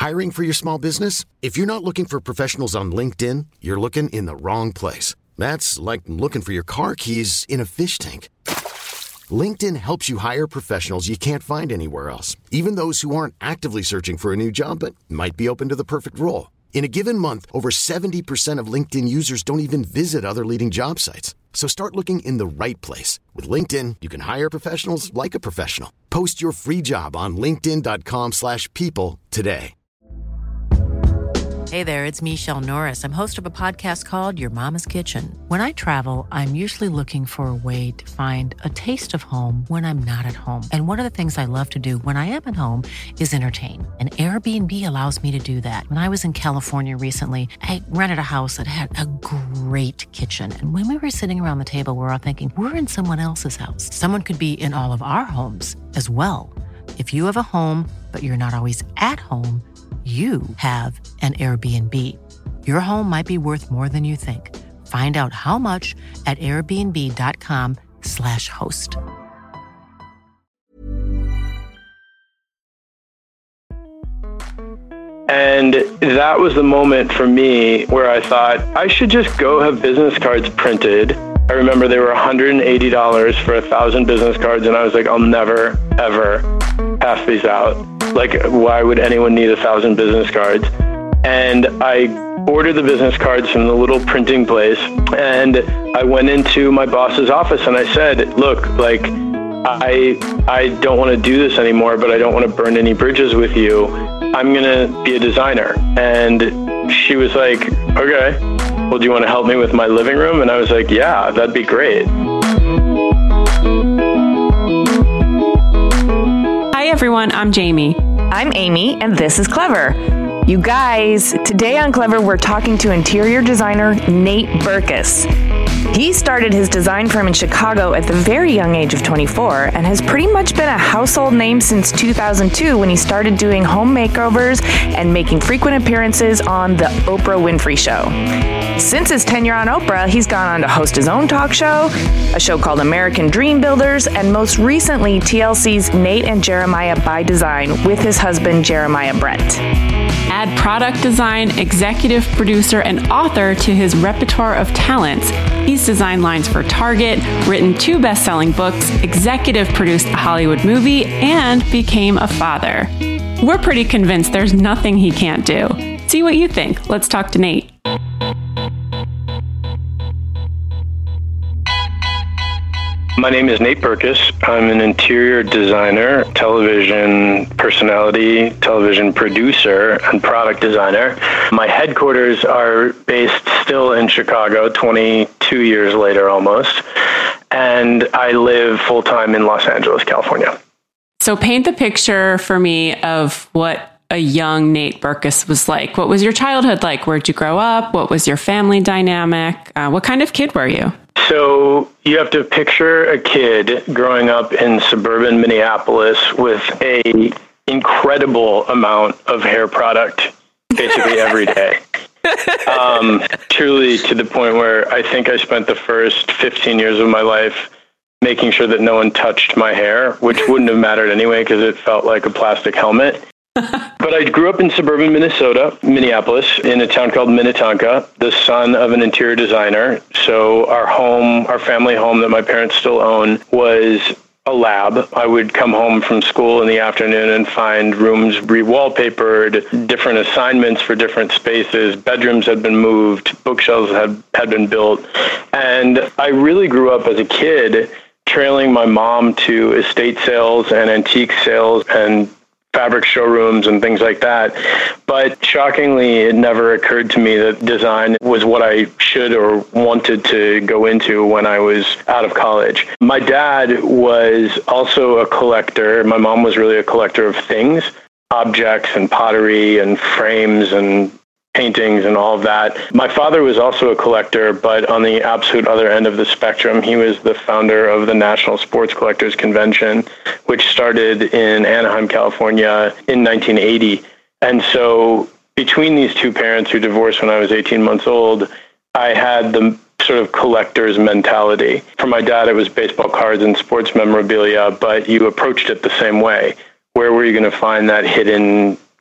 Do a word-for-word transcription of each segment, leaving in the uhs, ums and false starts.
Hiring for your small business? If you're not looking for professionals on LinkedIn, you're looking in the wrong place. That's like looking for your car keys in a fish tank. LinkedIn helps you hire professionals you can't find anywhere else, even those who aren't actively searching for a new job but might be open to the perfect role. In a given month, over seventy percent of LinkedIn users don't even visit other leading job sites. So start looking in the right place. With LinkedIn, you can hire professionals like a professional. Post your free job on linkedin.com slash people today. Hey there, it's Michelle Norris. I'm host of a podcast called Your Mama's Kitchen. When I travel, I'm usually looking for a way to find a taste of home when I'm not at home. And one of the things I love to do when I am at home is entertain. And Airbnb allows me to do that. When I was in California recently, I rented a house that had a great kitchen. And when we were sitting around the table, we were all thinking, we're in someone else's house. Someone could be in all of our homes as well. If you have a home, but you're not always at home, you have an Airbnb. Your home might be worth more than you think. Find out how much at airbnb.com slash host. And that was the moment for me where I thought I should just go have business cards printed. I remember they were one hundred eighty dollars for a thousand business cards, and I was like, I'll never, ever pass these out. Like, why would anyone need a thousand business cards? And I ordered the business cards from the little printing place, and I went into my boss's office and I said, look, like, I I don't want to do this anymore, but I don't want to burn any bridges with you. I'm going to be a designer. And she was like, okay, well, do you want to help me with my living room? And I was like, yeah, that'd be great. Hi, everyone. I'm Jamie. I'm Amy, and this is Clever. You guys, today on Clever, we're talking to interior designer Nate Berkus. He started his design firm in Chicago at the very young age of twenty-four and has pretty much been a household name since two thousand two when he started doing home makeovers and making frequent appearances on The Oprah Winfrey Show. Since his tenure on Oprah, he's gone on to host his own talk show, a show called American Dream Builders, and most recently T L C's Nate and Jeremiah by Design with his husband Jeremiah Brent. Add product design, executive producer, and author to his repertoire of talents. He's designed lines for Target, written two best-selling books, executive produced a Hollywood movie, and became a father. We're pretty convinced there's nothing he can't do. See what you think. Let's talk to Nate. My name is Nate Berkus. I'm an interior designer, television personality, television producer, and product designer. My headquarters are based still in Chicago, twenty-two years later almost, and I live full-time in Los Angeles, California. So paint the picture for me of what a young Nate Berkus was like. What was your childhood like? Where'd you grow up? What was your family dynamic? Uh, what kind of kid were you? So you have to picture a kid growing up in suburban Minneapolis with a incredible amount of hair product basically every day. Um, truly to the point where I think I spent the first fifteen years of my life making sure that no one touched my hair, which wouldn't have mattered anyway because it felt like a plastic helmet. But I grew up in suburban Minnesota, Minneapolis, in a town called Minnetonka, the son of an interior designer. So our home, our family home that my parents still own, was a lab. I would come home from school in the afternoon and find rooms re-wallpapered, different assignments for different spaces, bedrooms had been moved, bookshelves had, had been built. And I really grew up as a kid trailing my mom to estate sales and antique sales and fabric showrooms and things like that. But shockingly, it never occurred to me that design was what I should or wanted to go into when I was out of college. My dad was also a collector. My mom was really a collector of things, objects and pottery and frames and paintings and all of that. My father was also a collector, but on the absolute other end of the spectrum, he was the founder of the National Sports Collectors Convention, which started in Anaheim, California in nineteen eighty. And so between these two parents who divorced when I was eighteen months old, I had the sort of collector's mentality. For my dad, it was baseball cards and sports memorabilia, but you approached it the same way. Where were you going to find that hidden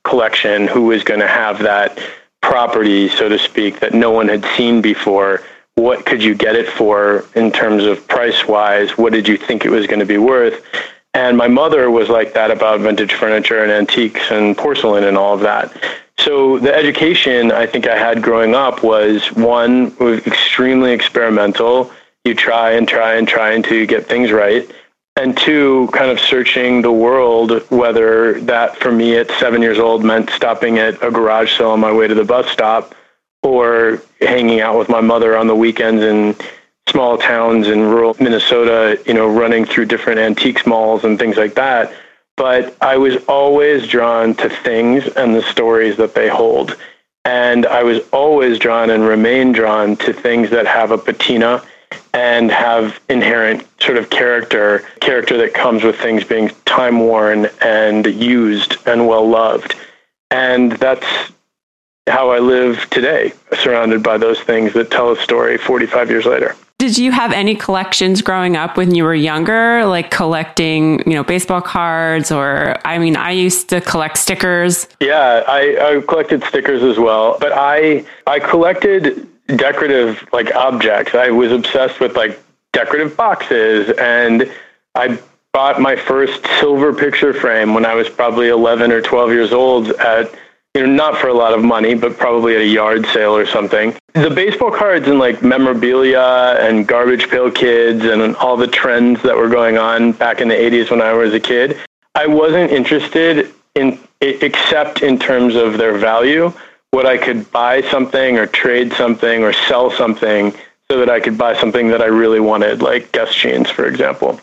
collection, who was going to have that property, so to speak, that no one had seen before. What could you get it for in terms of price-wise? What did you think it was going to be worth? And my mother was like that about vintage furniture and antiques and porcelain and all of that. So the education I think I had growing up was, one, was extremely experimental. You try and try and try until you get things right. And two, kind of searching the world, whether that for me at seven years old meant stopping at a garage sale on my way to the bus stop, or hanging out with my mother on the weekends in small towns in rural Minnesota, you know, running through different antiques malls and things like that. But I was always drawn to things and the stories that they hold. And I was always drawn and remain drawn to things that have a patina and have inherent sort of character, character that comes with things being time-worn and used and well-loved. And that's how I live today, surrounded by those things that tell a story forty-five years later. Did you have any collections growing up when you were younger, like collecting, you know, baseball cards? Or, I mean, I used to collect stickers. Yeah, I, I collected stickers as well, but I I collected decorative like objects. I was obsessed with like decorative boxes, and I bought my first silver picture frame when I was probably eleven or twelve years old at, you know, not for a lot of money, but probably at a yard sale or something. The baseball cards and like memorabilia and Garbage Pail Kids and all the trends that were going on back in the eighties when I was a kid, I wasn't interested in, except in terms of their value, what I could buy something or trade something or sell something so that I could buy something that I really wanted, like Guess jeans, for example.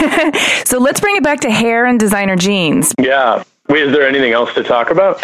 So let's bring it back to hair and designer jeans. Yeah. Wait, is there anything else to talk about?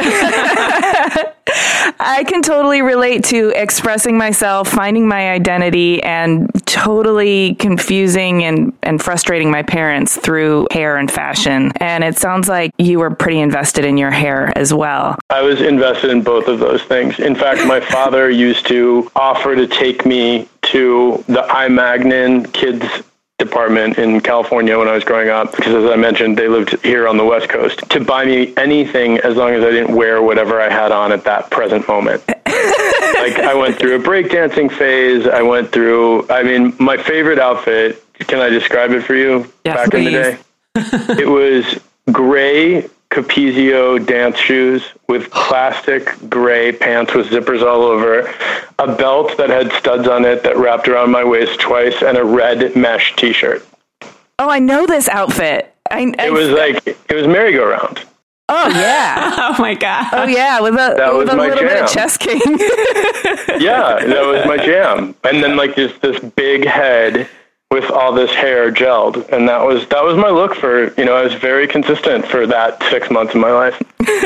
I can totally relate to expressing myself, finding my identity, and totally confusing and, and frustrating my parents through hair and fashion. And it sounds like you were pretty invested in your hair as well. I was invested in both of those things. In fact, my father used to offer to take me to the I. Magnin kids department in California when I was growing up, because as I mentioned, they lived here on the West Coast, to buy me anything as long as I didn't wear whatever I had on at that present moment. Like, I went through a breakdancing phase. I went through, I mean, my favorite outfit, can I describe it for you? Yes, back please. in the day? It was gray Capezio dance shoes with plastic gray pants with zippers all over, a belt that had studs on it that wrapped around my waist twice, and a red mesh t-shirt. Oh, I know this outfit. I, I, it was like, it was merry-go-round. Oh, yeah. Oh, my God. Oh, yeah, with a, that with was a my little jam. bit of Chess King. Yeah, that was my jam. And then like just this big head with all this hair gelled. And that was that was my look for, you know, I was very consistent for that six months of my life.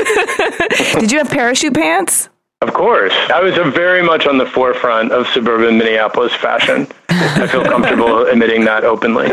Did you have parachute pants? Of course. I was a very much on the forefront of suburban Minneapolis fashion. I feel comfortable admitting that openly.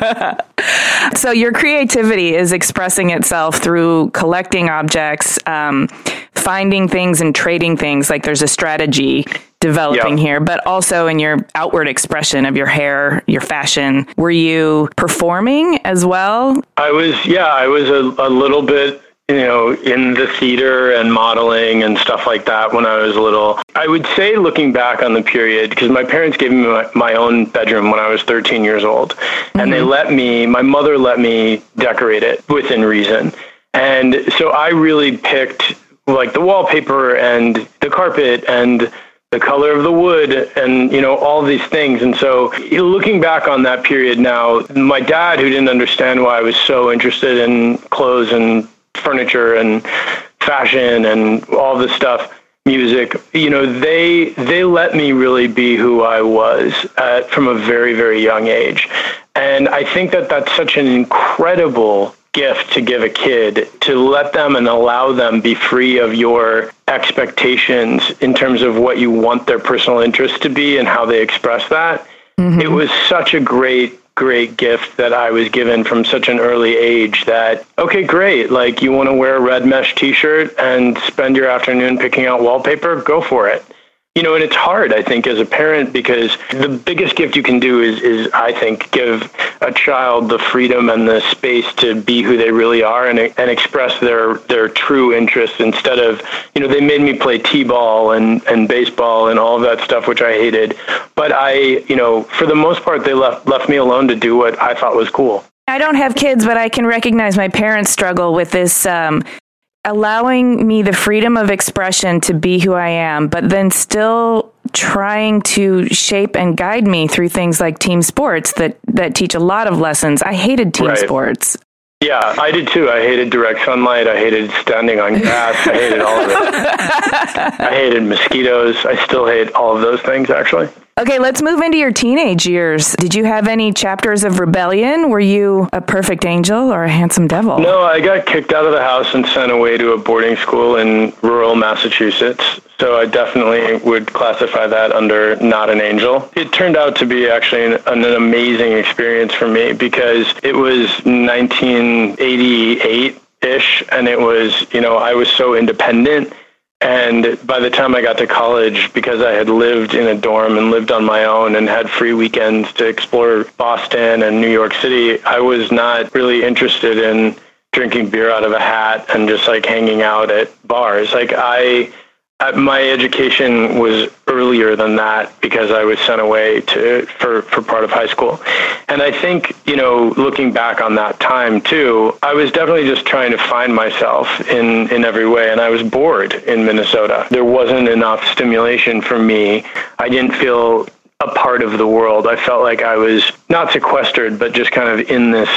So your creativity is expressing itself through collecting objects, um, finding things and trading things, like there's a strategy developing Yep. here, but also in your outward expression of your hair, your fashion. Were you performing as well? I was, yeah, I was a, a little bit, you know, in the theater and modeling and stuff like that when I was little. I would say, looking back on the period, because my parents gave me my, my own bedroom when I was thirteen years old, mm-hmm. and they let me, my mother let me decorate it within reason. And so I really picked like the wallpaper and the carpet and the color of the wood and, you know, all these things. And so looking back on that period now, my dad, who didn't understand why I was so interested in clothes and furniture and fashion and all this stuff, music, you know, they they let me really be who I was at, from a very, very young age. And I think that that's such an incredible gift to give a kid, to let them and allow them be free of your expectations in terms of what you want their personal interests to be and how they express that. Mm-hmm. It was such a great great gift that I was given from such an early age that, okay, great. Like, you want to wear a red mesh t-shirt and spend your afternoon picking out wallpaper? Go for it. You know, and it's hard, I think, as a parent, because the biggest gift you can do is, is, I think, give a child the freedom and the space to be who they really are and and express their, their true interests instead of, you know, they made me play t-ball and, and baseball and all of that stuff, which I hated. But I, you know, for the most part, they left, left me alone to do what I thought was cool. I don't have kids, but I can recognize my parents struggle with this, um, allowing me the freedom of expression to be who I am, but then still trying to shape and guide me through things like team sports that, that teach a lot of lessons. I hated team right. sports. Yeah, I did too. I hated direct sunlight. I hated standing on grass. I hated all of it. I hated mosquitoes. I still hate all of those things, actually. Okay, let's move into your teenage years. Did you have any chapters of rebellion? Were you a perfect angel or a handsome devil? No, I got kicked out of the house and sent away to a boarding school in rural Massachusetts. So I definitely would classify that under not an angel. It turned out to be actually an, an amazing experience for me because it was nineteen eighty-eight-ish, and it was, you know, I was so independent. And by the time I got to college, because I had lived in a dorm and lived on my own and had free weekends to explore Boston and New York City, I was not really interested in drinking beer out of a hat and just like hanging out at bars. Like I, my education was earlier than that because I was sent away to for, for part of high school. And I think, you know, looking back on that time too, I was definitely just trying to find myself in, in every way. And I was bored in Minnesota. There wasn't enough stimulation for me. I didn't feel a part of the world. I felt like I was not sequestered, but just kind of in this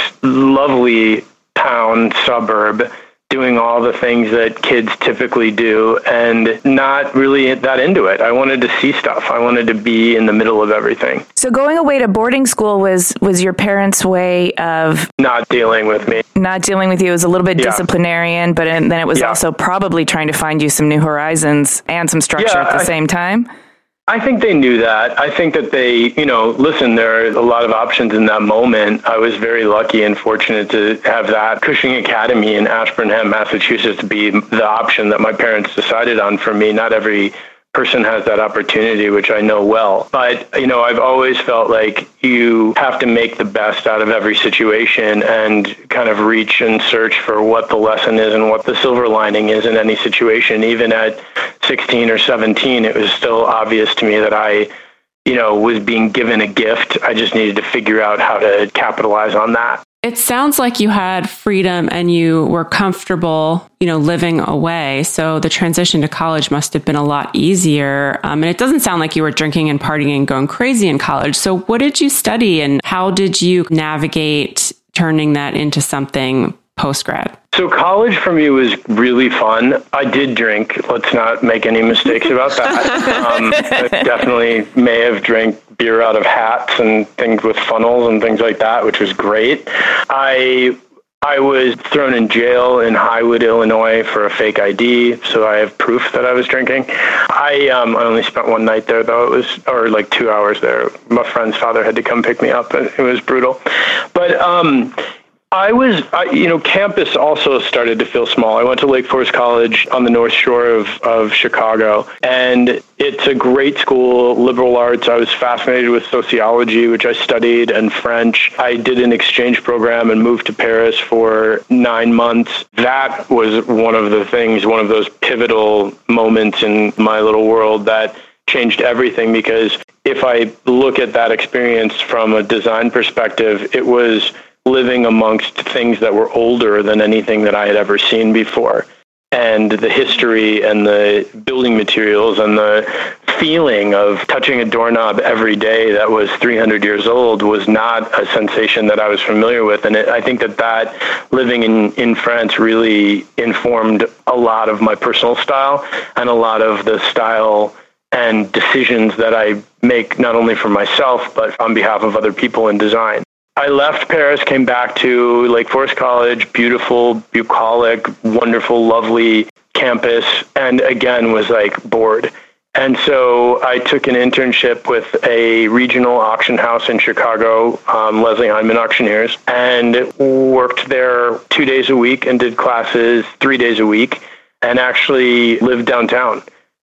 lovely town suburb doing all the things that kids typically do and not really that into it. I wanted to see stuff. I wanted to be in the middle of everything. So going away to boarding school was, was your parents' way of... Not dealing with me. Not dealing with you. It was a little bit yeah. disciplinarian, but then it was yeah. also probably trying to find you some new horizons and some structure yeah, at the I, same time. I think they knew that. I think that they, you know, listen, there are a lot of options in that moment. I was very lucky and fortunate to have that Cushing Academy in Ashburnham, Massachusetts, be the option that my parents decided on for me. Not every person has that opportunity, which I know well. But, you know, I've always felt like you have to make the best out of every situation and kind of reach and search for what the lesson is and what the silver lining is in any situation. Even at sixteen or seventeen, it was still obvious to me that I, you know, was being given a gift. I just needed to figure out how to capitalize on that. It sounds like you had freedom and you were comfortable, you know, living away. So the transition to college must have been a lot easier. Um, and it doesn't sound like you were drinking and partying and going crazy in college. So what did you study and how did you navigate turning that into something post-grad? So college for me was really fun. I did drink. Let's not make any mistakes about that. Um, I definitely may have drank beer out of hats and things with funnels and things like that, which was great. I I was thrown in jail in Highwood, Illinois for a fake I D, so I have proof that I was drinking. I um, I only spent one night there, though. It was, or like two hours there. My friend's father had to come pick me up, and it was brutal. But um I was, I, you know, campus also started to feel small. I went to Lake Forest College on the North Shore of, of Chicago, and it's a great school, liberal arts. I was fascinated with sociology, which I studied, and French. I did an exchange program and moved to Paris for nine months. That was one of the things, one of those pivotal moments in my little world that changed everything, because if I look at that experience from a design perspective, it was living amongst things that were older than anything that I had ever seen before. And the history and the building materials and the feeling of touching a doorknob every day that was three hundred years old was not a sensation that I was familiar with. And it, I think that that living in, in France really informed a lot of my personal style and a lot of the style and decisions that I make not only for myself, but on behalf of other people in design. I left Paris, came back to Lake Forest College, beautiful, bucolic, wonderful, lovely campus, and again was like bored. And so I took an internship with a regional auction house in Chicago, um, Leslie Heinemann Auctioneers, and worked there two days a week and did classes three days a week and actually lived downtown.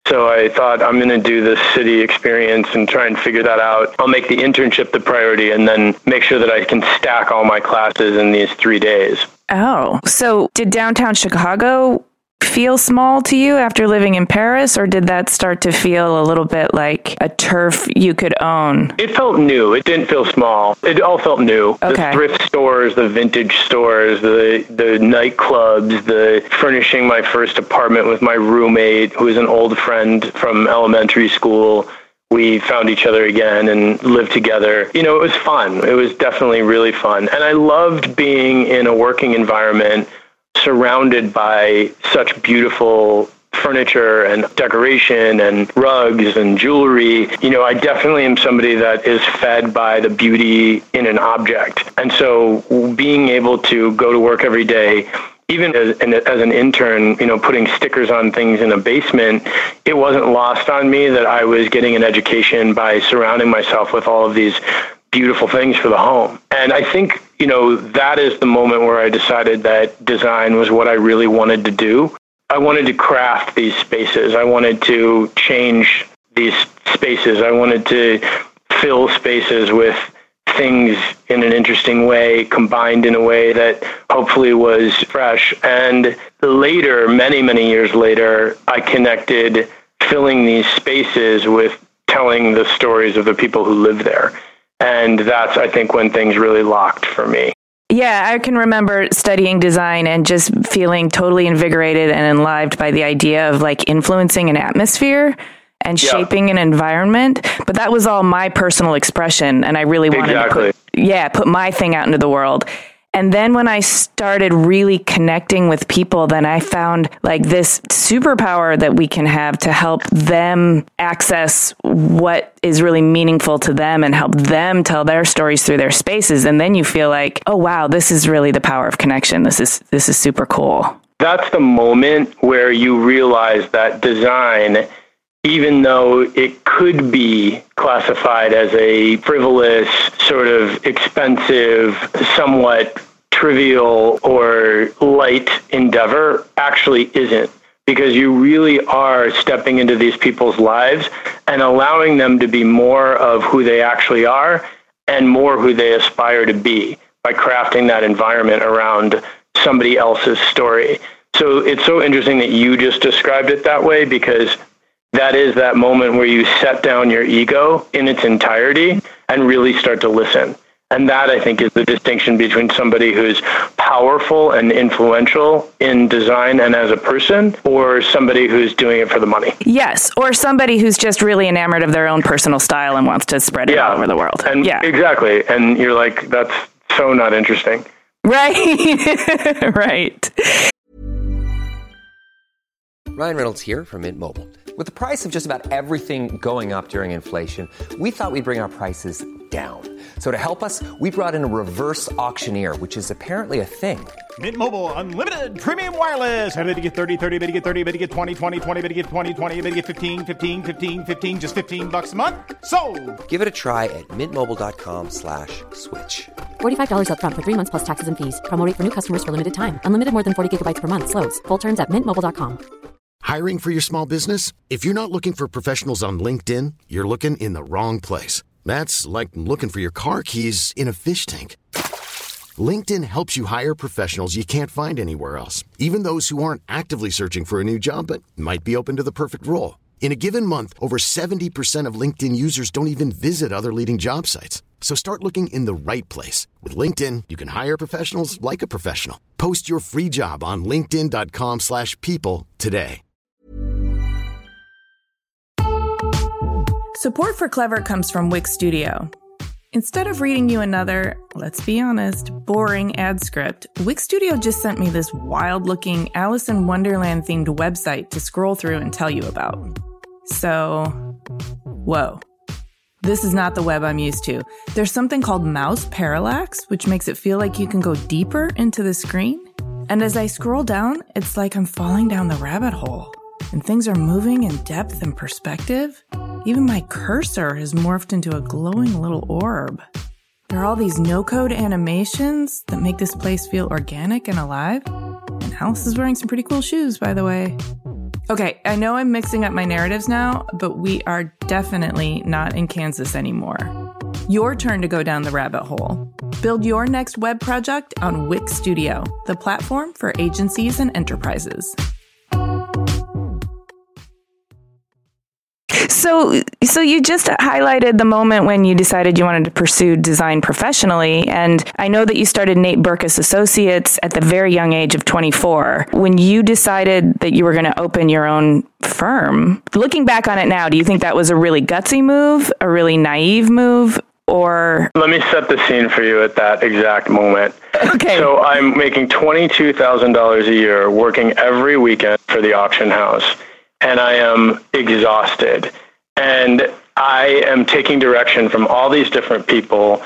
So I thought, I'm going to do this city experience and try and figure that out. I'll make the internship the priority and then make sure that I can stack all my classes in these three days. Oh, so did downtown Chicago feel small to you after living in Paris, or did that start to feel a little bit like a turf you could own? It felt new. It didn't feel small. It all felt new. Okay. The thrift stores, the vintage stores, the the nightclubs, the furnishing my first apartment with my roommate, who was an old friend from elementary school. We found each other again and lived together. You know, it was fun. It was definitely really fun. And I loved being in a working environment surrounded by such beautiful furniture and decoration and rugs and jewelry. You know, I definitely am somebody that is fed by the beauty in an object. And so being able to go to work every day, even as, as an intern, you know, putting stickers on things in a basement, it wasn't lost on me that I was getting an education by surrounding myself with all of these beautiful things for the home. And I think, you know, that is the moment where I decided that design was what I really wanted to do. I wanted to craft these spaces. I wanted to change these spaces. I wanted to fill spaces with things in an interesting way, combined in a way that hopefully was fresh. And later, many, many years later, I connected filling these spaces with telling the stories of the people who live there. And that's, I think, when things really locked for me. Yeah, I can remember studying design and just feeling totally invigorated and enlivened by the idea of like influencing an atmosphere and yeah. shaping an environment. But that was all my personal expression. And I really wanted exactly. to put, yeah, put my thing out into the world. And then when I started really connecting with people, then I found like this superpower that we can have to help them access what is really meaningful to them and help them tell their stories through their spaces. And then you feel like, oh, wow, this is really the power of connection. This is this is super cool. That's the moment where you realize that design, even though it could be classified as a frivolous, sort of expensive, somewhat trivial or light endeavor, actually isn't. Because you really are stepping into these people's lives and allowing them to be more of who they actually are and more who they aspire to be by crafting that environment around somebody else's story. So it's so interesting that you just described it that way, because that is that moment where you set down your ego in its entirety and really start to listen. And that, I think, is the distinction between somebody who's powerful and influential in design and as a person, or somebody who's doing it for the money. Yes, or somebody who's just really enamored of their own personal style and wants to spread it yeah. all over the world. And yeah, exactly. And you're like, that's so not interesting. Right. Right. Ryan Reynolds here from Mint Mobile. With the price of just about everything going up during inflation, we thought we'd bring our prices down. So to help us, we brought in a reverse auctioneer, which is apparently a thing. Mint Mobile Unlimited Premium Wireless. How to get thirty, thirty, how to get thirty, how to get twenty, twenty, twenty, how to get twenty, twenty, how to get fifteen, fifteen, fifteen, fifteen, just fifteen bucks a month? Sold! Give it a try at mintmobile.com slash switch. forty-five dollars up front for three months plus taxes and fees. Promo rate for new customers for limited time. Unlimited more than forty gigabytes per month. Slows full terms at mint mobile dot com. Hiring for your small business? If you're not looking for professionals on LinkedIn, you're looking in the wrong place. That's like looking for your car keys in a fish tank. LinkedIn helps you hire professionals you can't find anywhere else, even those who aren't actively searching for a new job but might be open to the perfect role. In a given month, over seventy percent of LinkedIn users don't even visit other leading job sites. So start looking in the right place. With LinkedIn, you can hire professionals like a professional. Post your free job on linkedin.com slash people today. Support for Clever comes from Wix Studio. Instead of reading you another, let's be honest, boring ad script, Wix Studio just sent me this wild-looking Alice in Wonderland-themed website to scroll through and tell you about. So, whoa. This is not the web I'm used to. There's something called mouse parallax, which makes it feel like you can go deeper into the screen. And as I scroll down, it's like I'm falling down the rabbit hole. And things are moving in depth and perspective. Even my cursor has morphed into a glowing little orb. There are all these no-code animations that make this place feel organic and alive. And Alice is wearing some pretty cool shoes, by the way. Okay, I know I'm mixing up my narratives now, but we are definitely not in Kansas anymore. Your turn to go down the rabbit hole. Build your next web project on Wix Studio, the platform for agencies and enterprises. So, so you just highlighted the moment when you decided you wanted to pursue design professionally. And I know that you started Nate Berkus Associates at the very young age of twenty-four. When you decided that you were going to open your own firm, looking back on it now, do you think that was a really gutsy move, a really naive move? Or let me set the scene for you at that exact moment. Okay. So I'm making twenty-two thousand dollars a year working every weekend for the auction house, and I am exhausted. And I am taking direction from all these different people.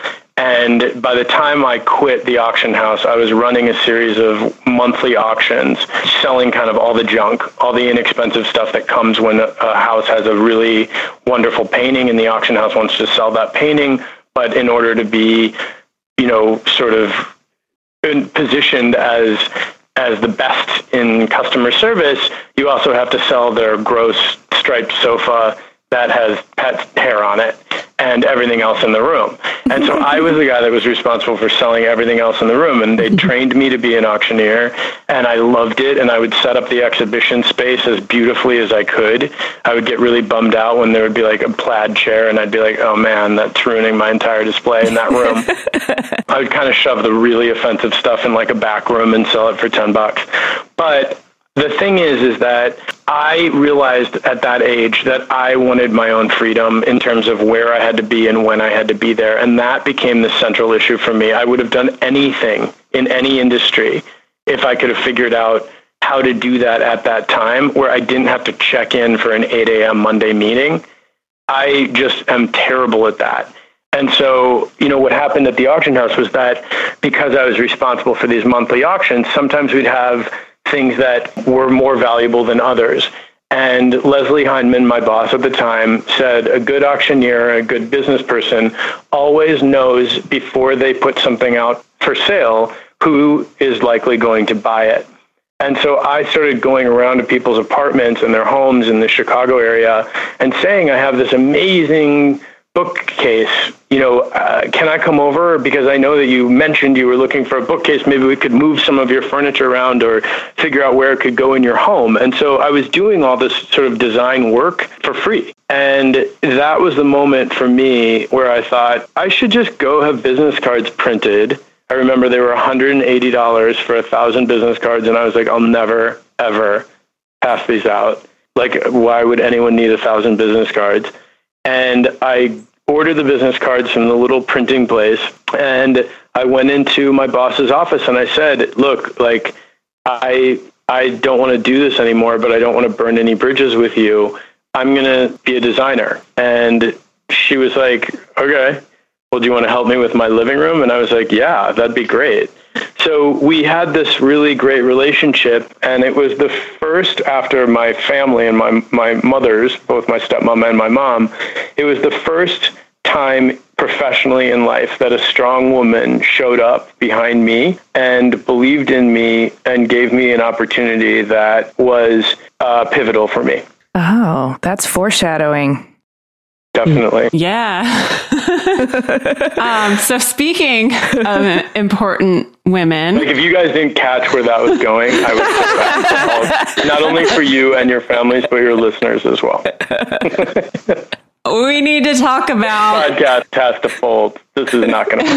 And by the time I quit the auction house, I was running a series of monthly auctions, selling kind of all the junk, all the inexpensive stuff that comes when a house has a really wonderful painting and the auction house wants to sell that painting. But in order to be, you know, sort of positioned as as the best in customer service, you also have to sell their gross striped sofa that has pet hair on it and everything else in the room. And so I was the guy that was responsible for selling everything else in the room. And they trained me to be an auctioneer, and I loved it. And I would set up the exhibition space as beautifully as I could. I would get really bummed out when there would be like a plaid chair, and I'd be like, oh man, that's ruining my entire display in that room. I would kind of shove the really offensive stuff in like a back room and sell it for ten bucks. But the thing is, is that I realized at that age that I wanted my own freedom in terms of where I had to be and when I had to be there. And that became the central issue for me. I would have done anything in any industry if I could have figured out how to do that at that time, where I didn't have to check in for an eight a.m. Monday meeting. I just am terrible at that. And so, you know, what happened at the auction house was that because I was responsible for these monthly auctions, sometimes we'd have things that were more valuable than others. And Leslie Hindman, my boss at the time, said a good auctioneer, a good business person, always knows before they put something out for sale who is likely going to buy it. And so I started going around to people's apartments and their homes in the Chicago area and saying, I have this amazing bookcase, you know, uh, can I come over? Because I know that you mentioned you were looking for a bookcase. Maybe we could move some of your furniture around or figure out where it could go in your home. And so I was doing all this sort of design work for free. And that was the moment for me where I thought I should just go have business cards printed. I remember they were one hundred eighty dollars for a thousand business cards. And I was like, I'll never, ever pass these out. Like, why would anyone need a thousand business cards? And I ordered the business cards from the little printing place, and I went into my boss's office and I said, look, like, I I don't want to do this anymore, but I don't want to burn any bridges with you. I'm going to be a designer. And she was like, okay, well, do you want to help me with my living room? And I was like, yeah, that'd be great. So we had this really great relationship, and it was the first after my family and my my mothers, both my stepmom and my mom, it was the first time professionally in life that a strong woman showed up behind me and believed in me and gave me an opportunity that was uh, pivotal for me. Oh, that's foreshadowing. Definitely. Yeah. um, so speaking of important women. Like if you guys didn't catch where that was going, I would say not only for you and your families, but your listeners as well. We need to talk about... Podcast has to fold. This is not going to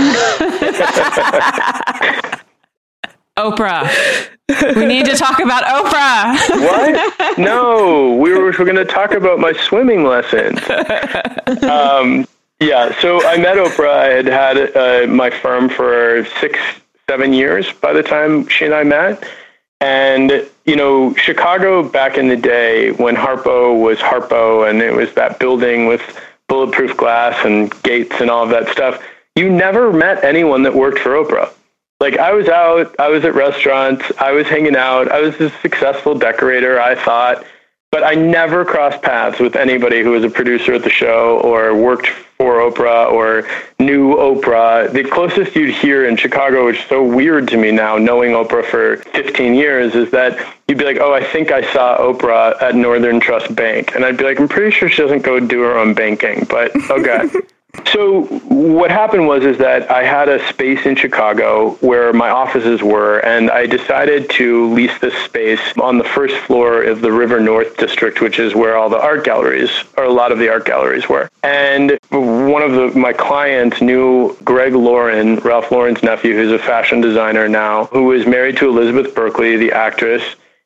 work. Oprah. We need to talk about Oprah. What? No, we were, we were going to talk about my swimming lessons. Um, yeah, so I met Oprah. I had had uh, my firm for six, seven years by the time she and I met. And, you know, Chicago back in the day when Harpo was Harpo and it was that building with bulletproof glass and gates and all of that stuff, you never met anyone that worked for Oprah. Like I was out, I was at restaurants, I was hanging out, I was a successful decorator, I thought, But I never crossed paths with anybody who was a producer at the show or worked for Oprah or knew Oprah. The closest you'd hear in Chicago, which is so weird to me now, knowing Oprah for fifteen years, is that you'd be like, oh, I think I saw Oprah at Northern Trust Bank. And I'd be like, I'm pretty sure she doesn't go do her own banking, but okay. So what happened was is that I had a space in Chicago where my offices were, and I decided to lease this space on the first floor of the River North District, which is where all the art galleries, or a lot of the art galleries were. And one of the, my clients knew Greg Lauren, Ralph Lauren's nephew, who's a fashion designer now, who was married to Elizabeth Berkley, the actress,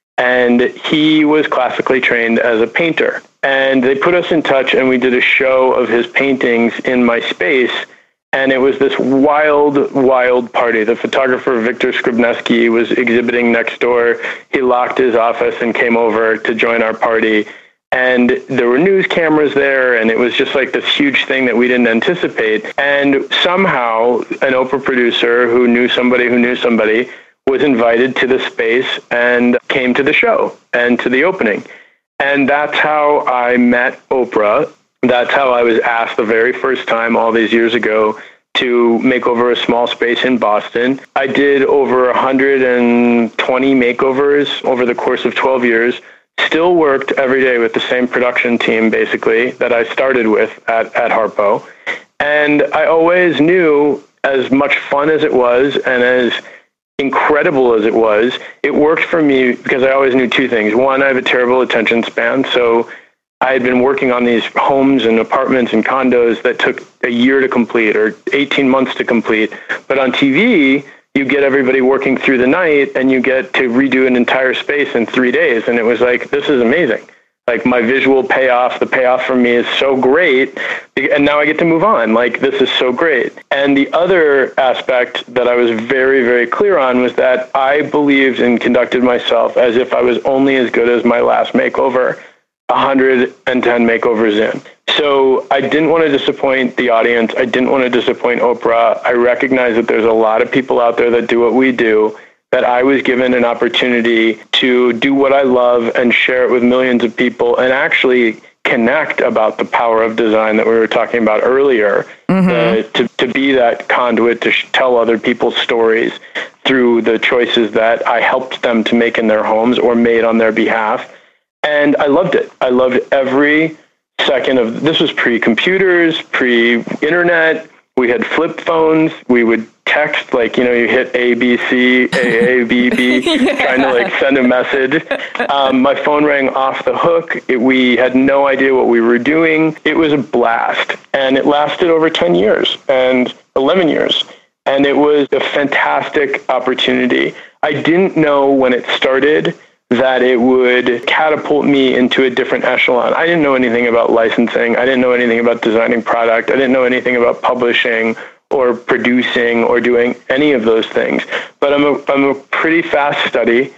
and he was classically trained as a painter. And they put us in touch, and we did a show of his paintings in my space. And it was this wild, wild party. The photographer, Victor Skrybneski, was exhibiting next door. He locked his office and came over to join our party. And there were news cameras there, and it was just like this huge thing that we didn't anticipate. And somehow, an Oprah producer who knew somebody who knew somebody was invited to the space and came to the show and to the opening. And that's how I met Oprah. That's how I was asked the very first time all these years ago to make over a small space in Boston. I did over one hundred twenty makeovers over the course of twelve years, still worked every day with the same production team, basically, that I started with at, at Harpo. And I always knew, as much fun as it was and as incredible as it was, it worked for me because I always knew two things. One, I have a terrible attention span. So I had been working on these homes and apartments and condos that took a year to complete or eighteen months to complete. But on T V, you get everybody working through the night and you get to redo an entire space in three days. And it was like, this is amazing. Like, my visual payoff, the payoff for me is so great. And now I get to move on. Like, this is so great. And the other aspect that I was very, very clear on was that I believed and conducted myself as if I was only as good as my last makeover, one hundred ten makeovers in. So I didn't want to disappoint the audience. I didn't want to disappoint Oprah. I recognize that there's a lot of people out there that do what we do, that I was given an opportunity to do what I love and share it with millions of people and actually connect about the power of design that we were talking about earlier, mm-hmm. uh, to, to be that conduit to sh- tell other people's stories through the choices that I helped them to make in their homes or made on their behalf. And I loved it. I loved every second of, this was pre-computers, pre-internet. We had flip phones. We would text, like, you know, you hit A, B, C, A, A, B, B, yeah. trying to like send a message. Um, my phone rang off the hook. It, we had no idea what we were doing. It was a blast. And it lasted over ten years and eleven years. And it was a fantastic opportunity. I didn't know when it started that it would catapult me into a different echelon. I didn't know anything about licensing. I didn't know anything about designing product. I didn't know anything about publishing or producing or doing any of those things. But I'm a, I'm a pretty fast study,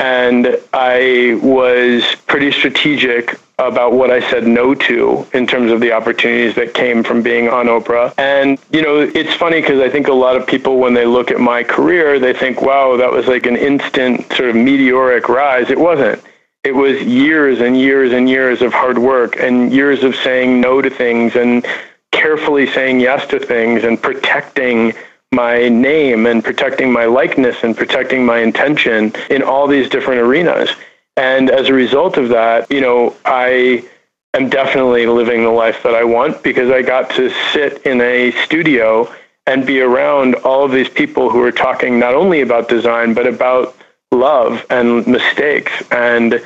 and I was pretty strategic about what I said no to in terms of the opportunities that came from being on Oprah. And, you know, it's funny because I think a lot of people, when they look at my career, they think, wow, that was like an instant sort of meteoric rise. It wasn't. It was years and years and years of hard work and years of saying no to things and carefully saying yes to things and protecting my name and protecting my likeness and protecting my intention in all these different arenas. And as a result of that, you know, I am definitely living the life that I want because I got to sit in a studio and be around all of these people who are talking not only about design, but about love and mistakes and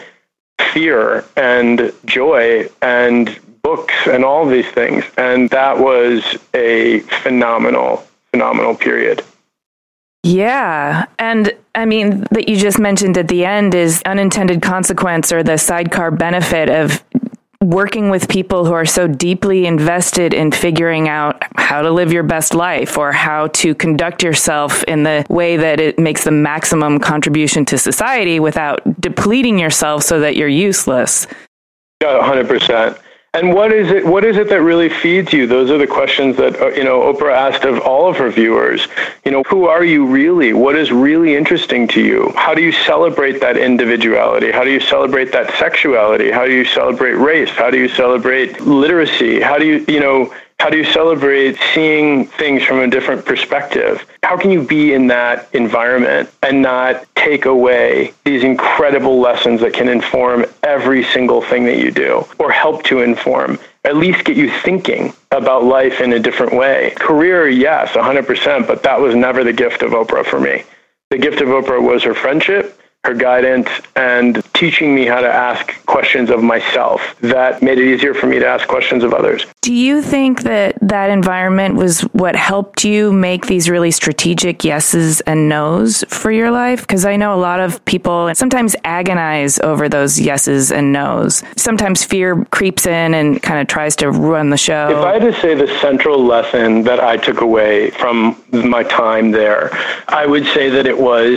fear and joy and books and all these things. And that was a phenomenal, phenomenal period. Yeah. And I mean, that you just mentioned at the end is unintended consequence or the sidecar benefit of working with people who are so deeply invested in figuring out how to live your best life or how to conduct yourself in the way that it makes the maximum contribution to society without depleting yourself so that you're useless. Yeah, one hundred percent. And what is it, what is it that really feeds you? Those are the questions that, uh, you know, Oprah asked of all of her viewers. You know, who are you really? What is really interesting to you? How do you celebrate that individuality? How do you celebrate that sexuality? How do you celebrate race? How do you celebrate literacy? How do you, you know, how do you celebrate seeing things from a different perspective? How can you be in that environment and not take away these incredible lessons that can inform every single thing that you do, or help to inform, at least get you thinking about life in a different way? Career, yes, one hundred percent, but that was never the gift of Oprah for me. The gift of Oprah was her friendship, her guidance, and teaching me how to ask questions of myself that made it easier for me to ask questions of others. Do you think that that environment was what helped you make these really strategic yeses and nos for your life? Because I know a lot of people sometimes agonize over those yeses and nos. Sometimes fear creeps in and kind of tries to run the show. If I had to say the central lesson that I took away from my time there, I would say that it was,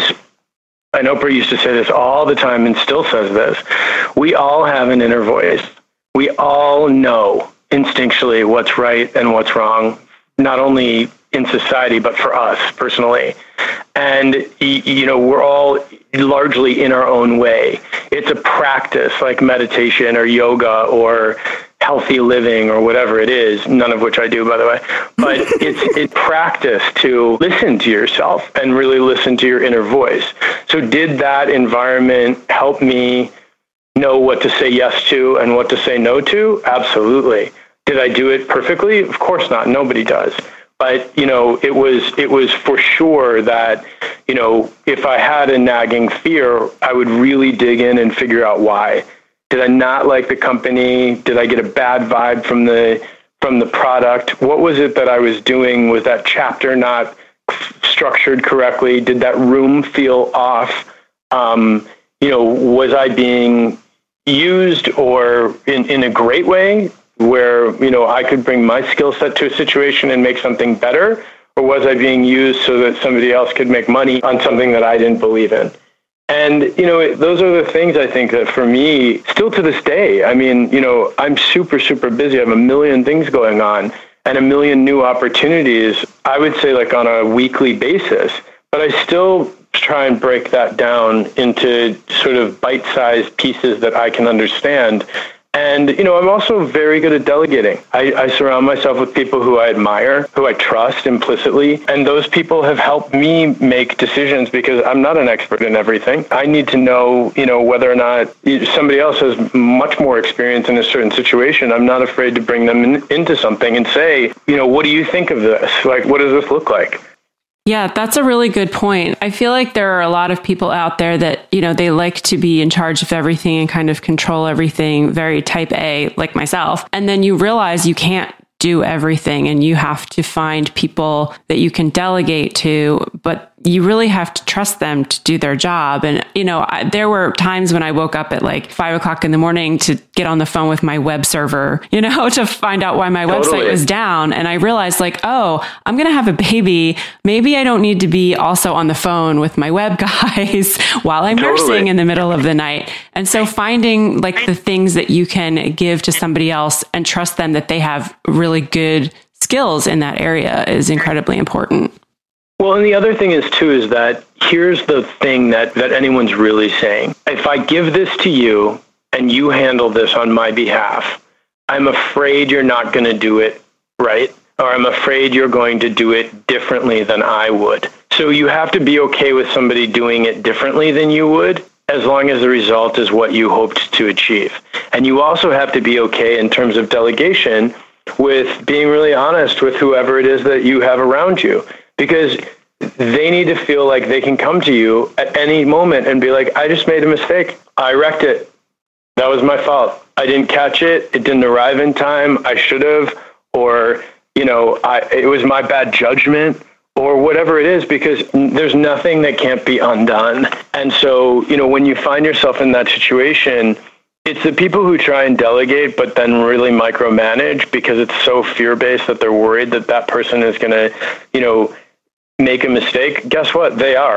and Oprah used to say this all the time and still says this, we all have an inner voice. We all know instinctually what's right and what's wrong, not only in society, but for us personally. And, you know, we're all largely in our own way. It's a practice like meditation or yoga or healthy living or whatever it is, none of which I do, by the way. But it's it's practice to listen to yourself and really listen to your inner voice. So did that environment help me know what to say yes to and what to say no to? Absolutely. Did I do it perfectly? Of course not. Nobody does. But, you know, it was it was for sure that, you know, if I had a nagging fear, I would really dig in and figure out why. Did I not like the company? Did I get a bad vibe from the from the product? What was it that I was doing? Was that chapter not structured correctly? Did that room feel off? Um, you know, was I being used or in, in a great way where, you know, I could bring my skill set to a situation and make something better? Or was I being used so that somebody else could make money on something that I didn't believe in? And, you know, those are the things I think that for me, still to this day, I mean, you know, I'm super, super busy. I have a million things going on and a million new opportunities, I would say like on a weekly basis. But I still try and break that down into sort of bite-sized pieces that I can understand. And, you know, I'm also very good at delegating. I, I surround myself with people who I admire, who I trust implicitly. And those people have helped me make decisions because I'm not an expert in everything. I need to know, you know, whether or not somebody else has much more experience in a certain situation. I'm not afraid to bring them in, into something and say, you know, what do you think of this? Like, what does this look like? Yeah, that's a really good point. I feel like there are a lot of people out there that, you know, they like to be in charge of everything and kind of control everything, very type A, like myself. And then you realize you can't do everything and you have to find people that you can delegate to, but you really have to trust them to do their job. And, you know, I, there were times when I woke up at like five o'clock in the morning to get on the phone with my web server, you know, to find out why my totally. website was down. And I realized like, oh, I'm going to have a baby. Maybe I don't need to be also on the phone with my web guys while I'm totally. nursing in the middle of the night. And so finding like the things that you can give to somebody else and trust them that they have really good skills in that area is incredibly important. Well, and the other thing is, too, is that here's the thing that, that anyone's really saying. If I give this to you and you handle this on my behalf, I'm afraid you're not going to do it right, or I'm afraid you're going to do it differently than I would. So you have to be okay with somebody doing it differently than you would, as long as the result is what you hoped to achieve. And you also have to be okay in terms of delegation with being really honest with whoever it is that you have around you. Because they need to feel like they can come to you at any moment and be like, I just made a mistake. I wrecked it. That was my fault. I didn't catch it. It didn't arrive in time. I should have. Or, you know, I, it was my bad judgment or whatever it is, because there's nothing that can't be undone. And so, you know, when you find yourself in that situation, it's the people who try and delegate, but then really micromanage because it's so fear-based that they're worried that that person is going to, you know, make a mistake. Guess what? They are.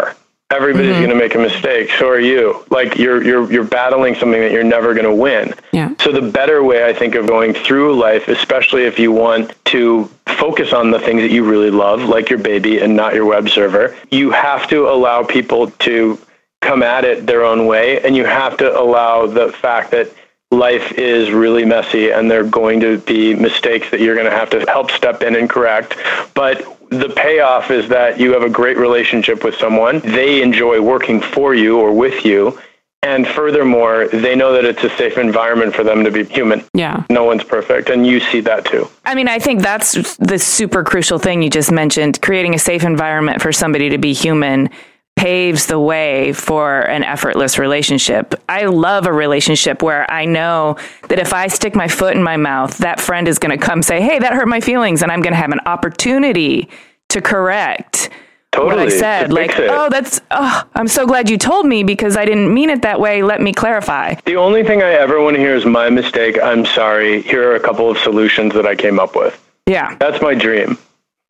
Everybody's mm-hmm. going to make a mistake. So are you. Like you're you're you're battling something that you're never going to win. Yeah. So the better way, I think, of going through life, especially if you want to focus on the things that you really love, like your baby and not your web server, you have to allow people to come at it their own way, and you have to allow the fact that life is really messy and there are going to be mistakes that you're going to have to help step in and correct. But the payoff is that you have a great relationship with someone. They enjoy working for you or with you. And furthermore, they know that it's a safe environment for them to be human. Yeah. No one's perfect. And you see that too. I mean, I think that's the super crucial thing you just mentioned. Creating a safe environment for somebody to be human paves the way for an effortless relationship. I love a relationship where I know that if I stick my foot in my mouth, that friend is going to come say, hey, that hurt my feelings. And I'm going to have an opportunity to correct totally. what I said. Like, it. oh, that's, oh, I'm so glad you told me because I didn't mean it that way. Let me clarify. The only thing I ever want to hear is my mistake. I'm sorry. Here are a couple of solutions that I came up with. Yeah. That's my dream.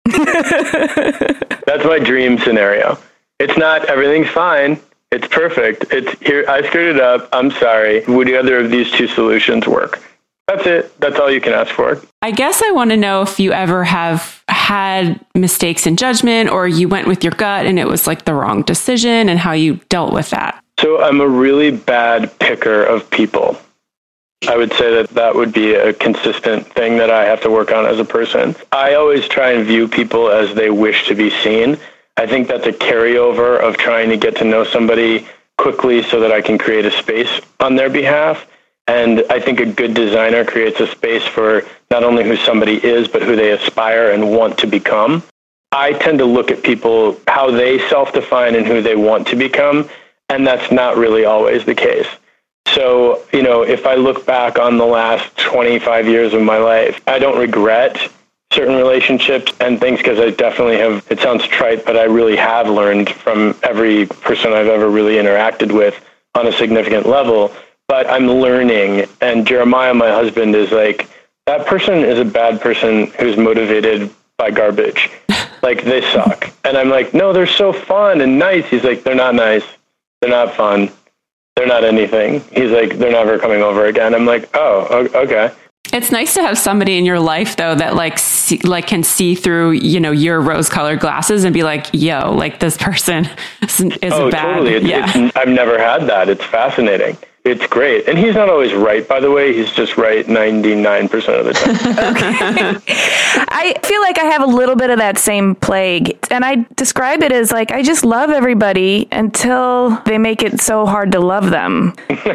That's my dream scenario. It's not everything's fine. It's perfect. It's here. I screwed it up. I'm sorry. Would either of these two solutions work? That's it. That's all you can ask for. I guess I want to know if you ever have had mistakes in judgment or you went with your gut and it was like the wrong decision and how you dealt with that. So I'm a really bad picker of people. I would say that that would be a consistent thing that I have to work on as a person. I always try and view people as they wish to be seen. I think that's a carryover of trying to get to know somebody quickly so that I can create a space on their behalf. And I think a good designer creates a space for not only who somebody is, but who they aspire and want to become. I tend to look at people, how they self-define and who they want to become, and that's not really always the case. So, you know, if I look back on the last twenty-five years of my life, I don't regret certain relationships and things because I definitely have, it sounds trite, but I really have learned from every person I've ever really interacted with on a significant level. But I'm learning, and Jeremiah, my husband, is like, that person is a bad person who's motivated by garbage. Like, they suck. And I'm like, no, they're so fun and nice. He's like, they're not nice. They're not fun. They're not anything. He's like, they're never coming over again. I'm like, oh, okay. It's nice to have somebody in your life, though, that like see, like can see through, you know, your rose-colored glasses and be like, "Yo, like this person is, is oh, bad." Totally. It's, yeah, it's, I've never had that. It's fascinating. It's great, and he's not always right. By the way, he's just right ninety-nine percent of the time. Okay. I feel like I have a little bit of that same plague, and I describe it as like I just love everybody until they make it so hard to love them.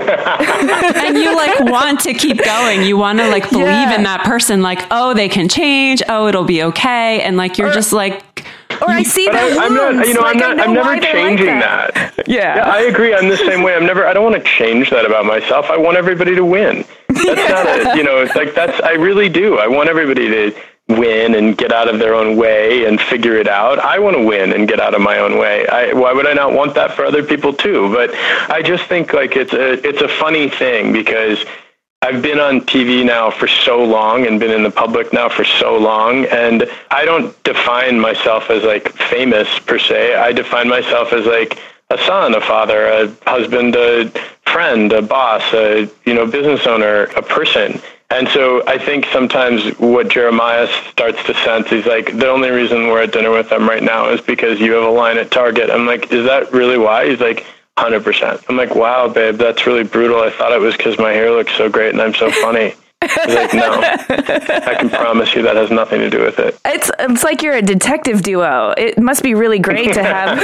And you like want to keep going. You want to like believe yeah. in that person. Like, oh, they can change. Oh, it'll be okay. And like you're or, just like. Or I see that. I, I'm not. You know, like, I'm not. I'm never changing like that. that. Yeah. yeah. I agree. I'm the same way. I'm never. I don't want to change that about myself. I want everybody to win. That's not a. You know, it's like that's. I really do. I want everybody to win and get out of their own way and figure it out. I want to win and get out of my own way. I, why would I not want that for other people too? But I just think like it's a it's a funny thing because I've been on T V now for so long and been in the public now for so long, and I don't define myself as like famous per se. I define myself as like a son, a father, a husband, a friend, a boss, a you know business owner, a person. And so I think sometimes what Jeremiah starts to sense is like, the only reason we're at dinner with them right now is because you have a line at Target. I'm like, is that really why? He's like, one hundred percent. I'm like, wow, babe, that's really brutal. I thought it was because my hair looks so great and I'm so funny. He's like, no, I can promise you that has nothing to do with it. It's it's like you're a detective duo. It must be really great to have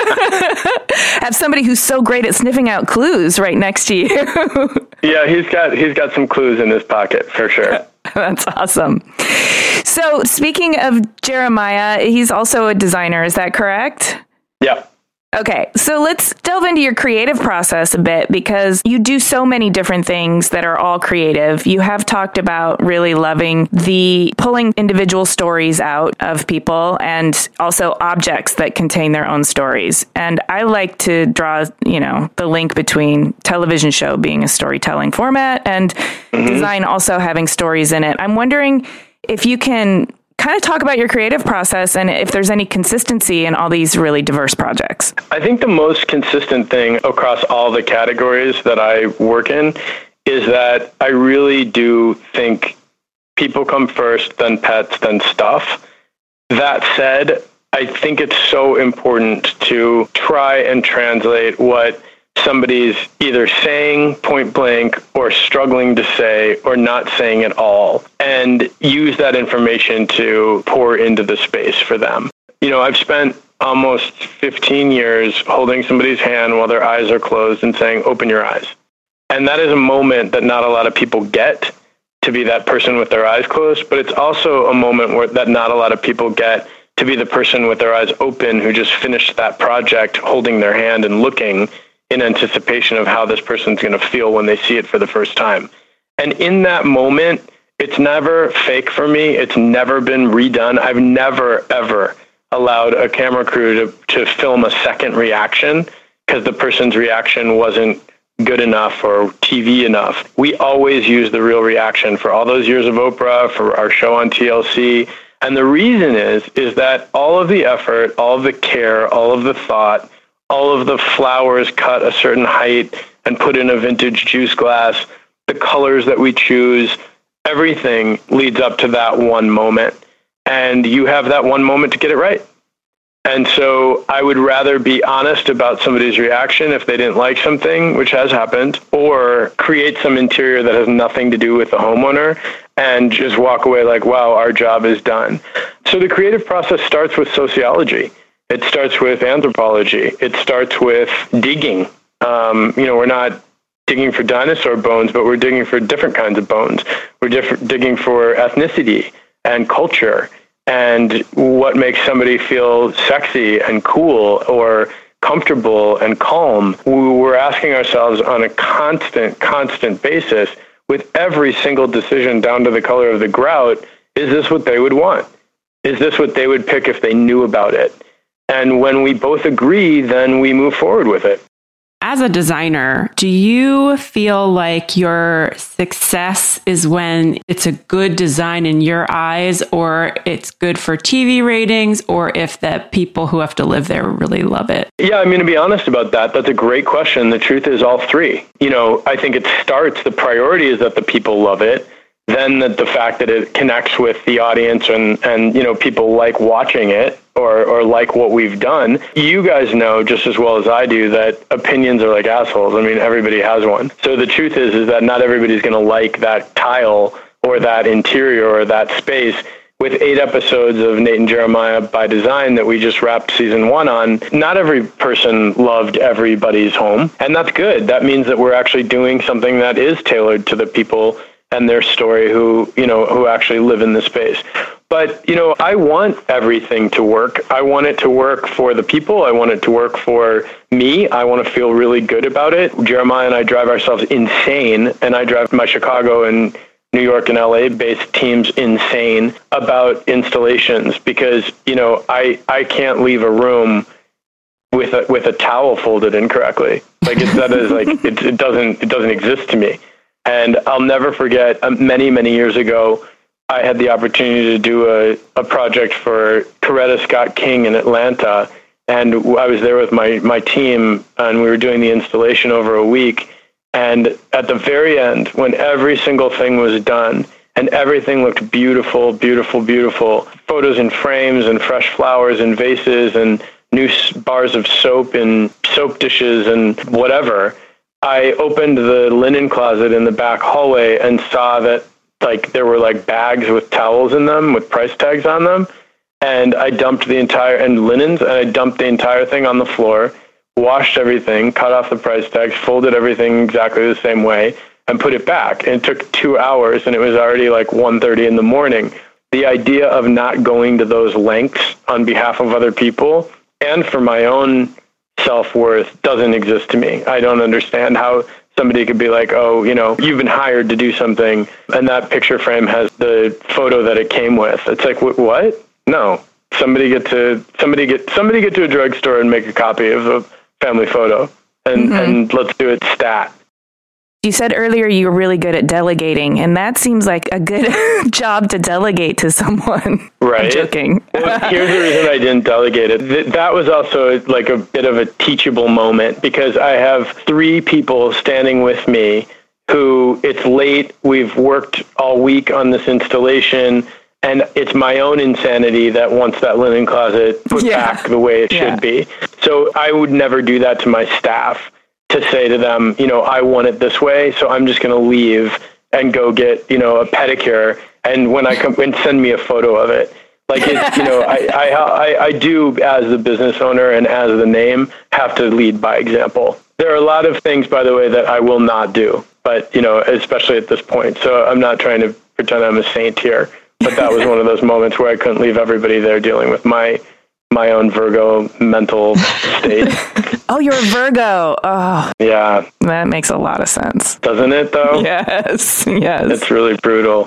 have somebody who's so great at sniffing out clues right next to you. Yeah, he's got he's got some clues in his pocket for sure. That's awesome. So speaking of Jeremiah, he's also a designer. Is that correct? Yeah. Okay, so let's delve into your creative process a bit because you do so many different things that are all creative. You have talked about really loving the pulling individual stories out of people and also objects that contain their own stories. And I like to draw, you know, the link between television show being a storytelling format and mm-hmm. design also having stories in it. I'm wondering if you can kind of talk about your creative process and if there's any consistency in all these really diverse projects. I think the most consistent thing across all the categories that I work in is that I really do think people come first, then pets, then stuff. That said, I think it's so important to try and translate what somebody's either saying point blank or struggling to say or not saying at all, and use that information to pour into the space for them. You know, I've spent almost fifteen years holding somebody's hand while their eyes are closed and saying, open your eyes. And that is a moment that not a lot of people get, to be that person with their eyes closed, but it's also a moment where that not a lot of people get to be the person with their eyes open who just finished that project holding their hand and looking in anticipation of how this person's going to feel when they see it for the first time. And in that moment, it's never fake for me. It's never been redone. I've never, ever allowed a camera crew to, to film a second reaction because the person's reaction wasn't good enough or T V enough. We always use the real reaction for all those years of Oprah, for our show on T L C. And the reason is, is that all of the effort, all of the care, all of the thought, all of the flowers cut a certain height and put in a vintage juice glass, the colors that we choose, everything leads up to that one moment. And you have that one moment to get it right. And so I would rather be honest about somebody's reaction if they didn't like something, which has happened, or create some interior that has nothing to do with the homeowner and just walk away like, wow, our job is done. So the creative process starts with sociology. It starts with anthropology. It starts with digging. Um, you know, we're not digging for dinosaur bones, but we're digging for different kinds of bones. We're diff- digging for ethnicity and culture and what makes somebody feel sexy and cool or comfortable and calm. We're asking ourselves on a constant, constant basis with every single decision down to the color of the grout, is this what they would want? Is this what they would pick if they knew about it? And when we both agree, then we move forward with it. As a designer, do you feel like your success is when it's a good design in your eyes, or it's good for T V ratings, or if the people who have to live there really love it? Yeah, I mean, to be honest about that, that's a great question. The truth is all three. You know, I think it starts, the priority is that the people love it. Then that the fact that it connects with the audience and, and you know, people like watching it or, or like what we've done. You guys know just as well as I do that opinions are like assholes. I mean, everybody has one. So the truth is, is that not everybody's going to like that tile or that interior or that space. With eight episodes of Nate and Jeremiah by Design that we just wrapped season one on, not every person loved everybody's home. And that's good. That means that we're actually doing something that is tailored to the people and their story who, you know, who actually live in the space. But, you know, I want everything to work. I want it to work for the people. I want it to work for me. I want to feel really good about it. Jeremiah and I drive ourselves insane, and I drive my Chicago and New York and L A-based teams insane about installations because, you know, I, I can't leave a room with a, with a towel folded incorrectly. Like, it's, that is like, it, it doesn't, it doesn't exist to me. And I'll never forget, um, many, many years ago, I had the opportunity to do a, a project for Coretta Scott King in Atlanta. And I was there with my, my team, and we were doing the installation over a week. And at the very end, when every single thing was done and everything looked beautiful, beautiful, beautiful, photos in frames and fresh flowers and vases and new bars of soap and soap dishes and whatever, I opened the linen closet in the back hallway and saw that like there were like bags with towels in them with price tags on them. And I dumped the entire, and linens, and I dumped the entire thing on the floor, washed everything, cut off the price tags, folded everything exactly the same way, and put it back. And it took two hours, and it was already like one thirty in the morning. The idea of not going to those lengths on behalf of other people and for my own self-worth doesn't exist to me. I don't understand how somebody could be like, oh, you know, you've been hired to do something, and that picture frame has the photo that it came with. It's like, what? No. Somebody get to somebody get somebody get to a drugstore and make a copy of a family photo, and, mm-hmm. and let's do it stat. You said earlier you were really good at delegating, and that seems like a good job to delegate to someone. Right. I'm joking. Well, here's the reason I didn't delegate it. Th- that was also like a bit of a teachable moment because I have three people standing with me who it's late. We've worked all week on this installation, and it's my own insanity that wants that linen closet put Yeah. back the way it Yeah. should be. So I would never do that to my staff, to say to them, you know, I want it this way, so I'm just going to leave and go get, you know, a pedicure. And when I come and send me a photo of it, like, it's, you know, I, I, I, I do as the business owner and as the name have to lead by example. There are a lot of things, by the way, that I will not do, but, you know, especially at this point. So I'm not trying to pretend I'm a saint here, but that was one of those moments where I couldn't leave everybody there dealing with my my own Virgo mental state. Oh, you're a Virgo. Oh, Yeah. that makes a lot of sense. Doesn't it, though? Yes, yes. It's really brutal.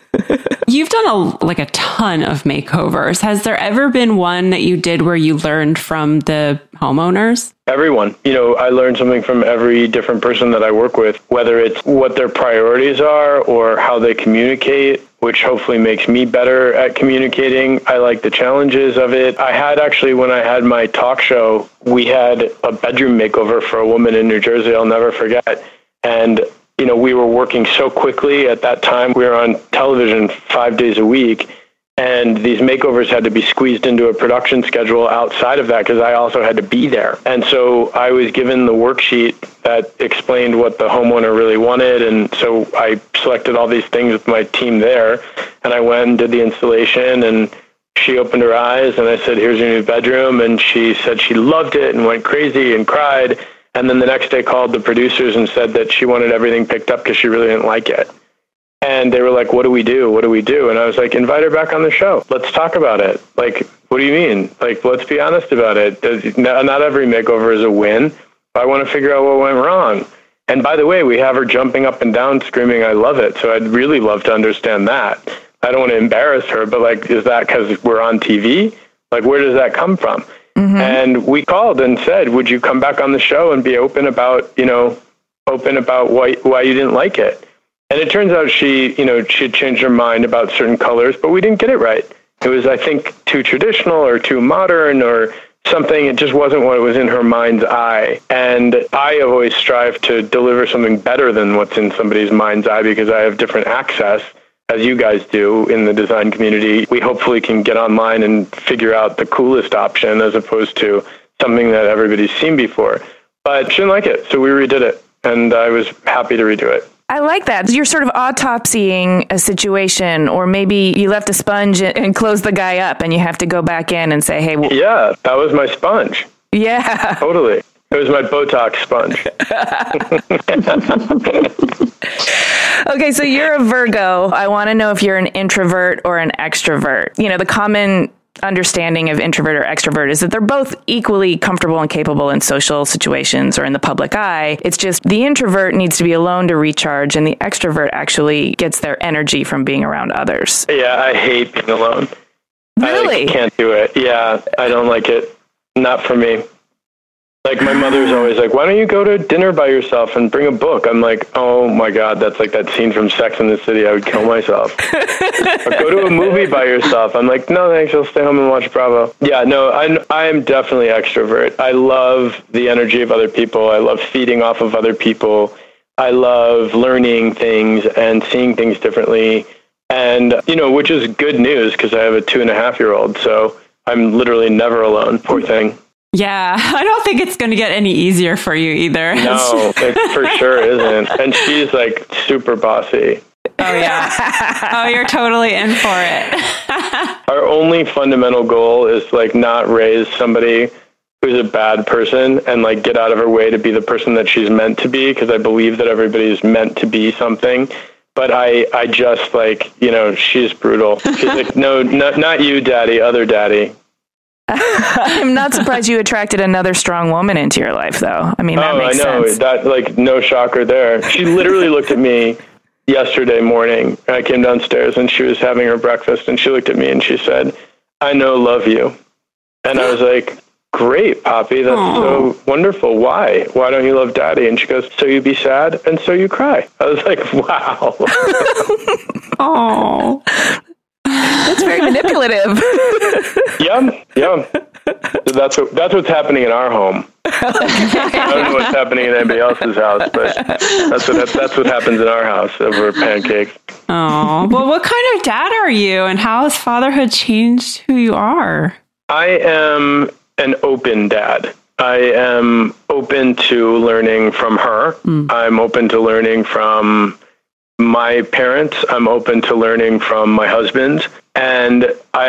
You've done a like a ton of makeovers. Has there ever been one that you did where you learned from the homeowners? Everyone. You know, I learn something from every different person that I work with, whether it's what their priorities are or how they communicate, which hopefully makes me better at communicating. I like the challenges of it. I had actually, when I had my talk show, we had a bedroom makeover for a woman in New Jersey I'll never forget. And, you know, we were working so quickly at that time. We were on television five days a week. And these makeovers had to be squeezed into a production schedule outside of that because I also had to be there. And so I was given the worksheet that explained what the homeowner really wanted. And so I selected all these things with my team there. And I went and did the installation. And she opened her eyes and I said, here's your new bedroom. And she said she loved it and went crazy and cried. And then the next day called the producers and said that she wanted everything picked up because she really didn't like it. And they were like, what do we do? What do we do? And I was like, invite her back on the show. Let's talk about it. Like, what do you mean? Like, let's be honest about it. Not every makeover is a win. I want to figure out what went wrong. And by the way, we have her jumping up and down screaming, I love it. So I'd really love to understand that. I don't want to embarrass her, but like, is that because we're on T V? Like, where does that come from? Mm-hmm. And we called and said, would you come back on the show and be open about, you know, open about why, why you didn't like it? And it turns out she, you know, she had changed her mind about certain colors, but we didn't get it right. It was, I think, too traditional or too modern or something. It just wasn't what was in her mind's eye. And I have always strived to deliver something better than what's in somebody's mind's eye because I have different access, as you guys do in the design community. We hopefully can get online and figure out the coolest option as opposed to something that everybody's seen before. But she didn't like it, so we redid it. And I was happy to redo it. I like that. You're sort of autopsying a situation, or maybe you left a sponge and closed the guy up and you have to go back in and say, hey. Well, yeah, that was my sponge. Yeah. Totally. It was my Botox sponge. Okay, so you're a Virgo. I want to know if you're an introvert or an extrovert. You know, the common understanding of introvert or extrovert is that they're both equally comfortable and capable in social situations or in the public eye. It's just the introvert needs to be alone to recharge, and the extrovert actually gets their energy from being around others. Yeah, I hate being alone. Really? I can't do it. Yeah, I don't like it. Not for me. Like, my mother's always like, why don't you go to dinner by yourself and bring a book? I'm like, oh my God, that's like that scene from Sex and the City. I would kill myself. Or go to a movie by yourself. I'm like, no, thanks. I'll stay home and watch Bravo. Yeah, no, I'm, I'm definitely extrovert. I love the energy of other people. I love feeding off of other people. I love learning things and seeing things differently. And, you know, which is good news because I have a two and a half year old. So I'm literally never alone. Poor thing. Yeah, I don't think it's going to get any easier for you either. No, it for sure isn't. And she's like super bossy. Oh, yeah. Oh, you're totally in for it. Our only fundamental goal is like not raise somebody who's a bad person and like get out of her way to be the person that she's meant to be, because I believe that everybody is meant to be something. But I, I just like, you know, she's brutal. She's like, no, not, not you, daddy, other daddy. I'm not surprised you attracted another strong woman into your life, though. I mean, that oh, makes I know. sense. That, like, no shocker there. She literally looked at me yesterday morning. I came downstairs and she was having her breakfast and she looked at me and she said, I know, love you. And I was like, great, Poppy. That's Aww. so wonderful. Why? Why don't you love Daddy? And she goes, so you be sad and so you cry. I was like, wow. Oh, that's very manipulative. Yeah, yeah. So that's what, that's what's happening in our home. I don't know what's happening in anybody else's house, but that's what that's what happens in our house over pancakes. Oh, well, what kind of dad are you, and how has fatherhood changed who you are? I am an open dad. I am open to learning from her. Mm. I'm open to learning from my parents. I'm open to learning from my husband. And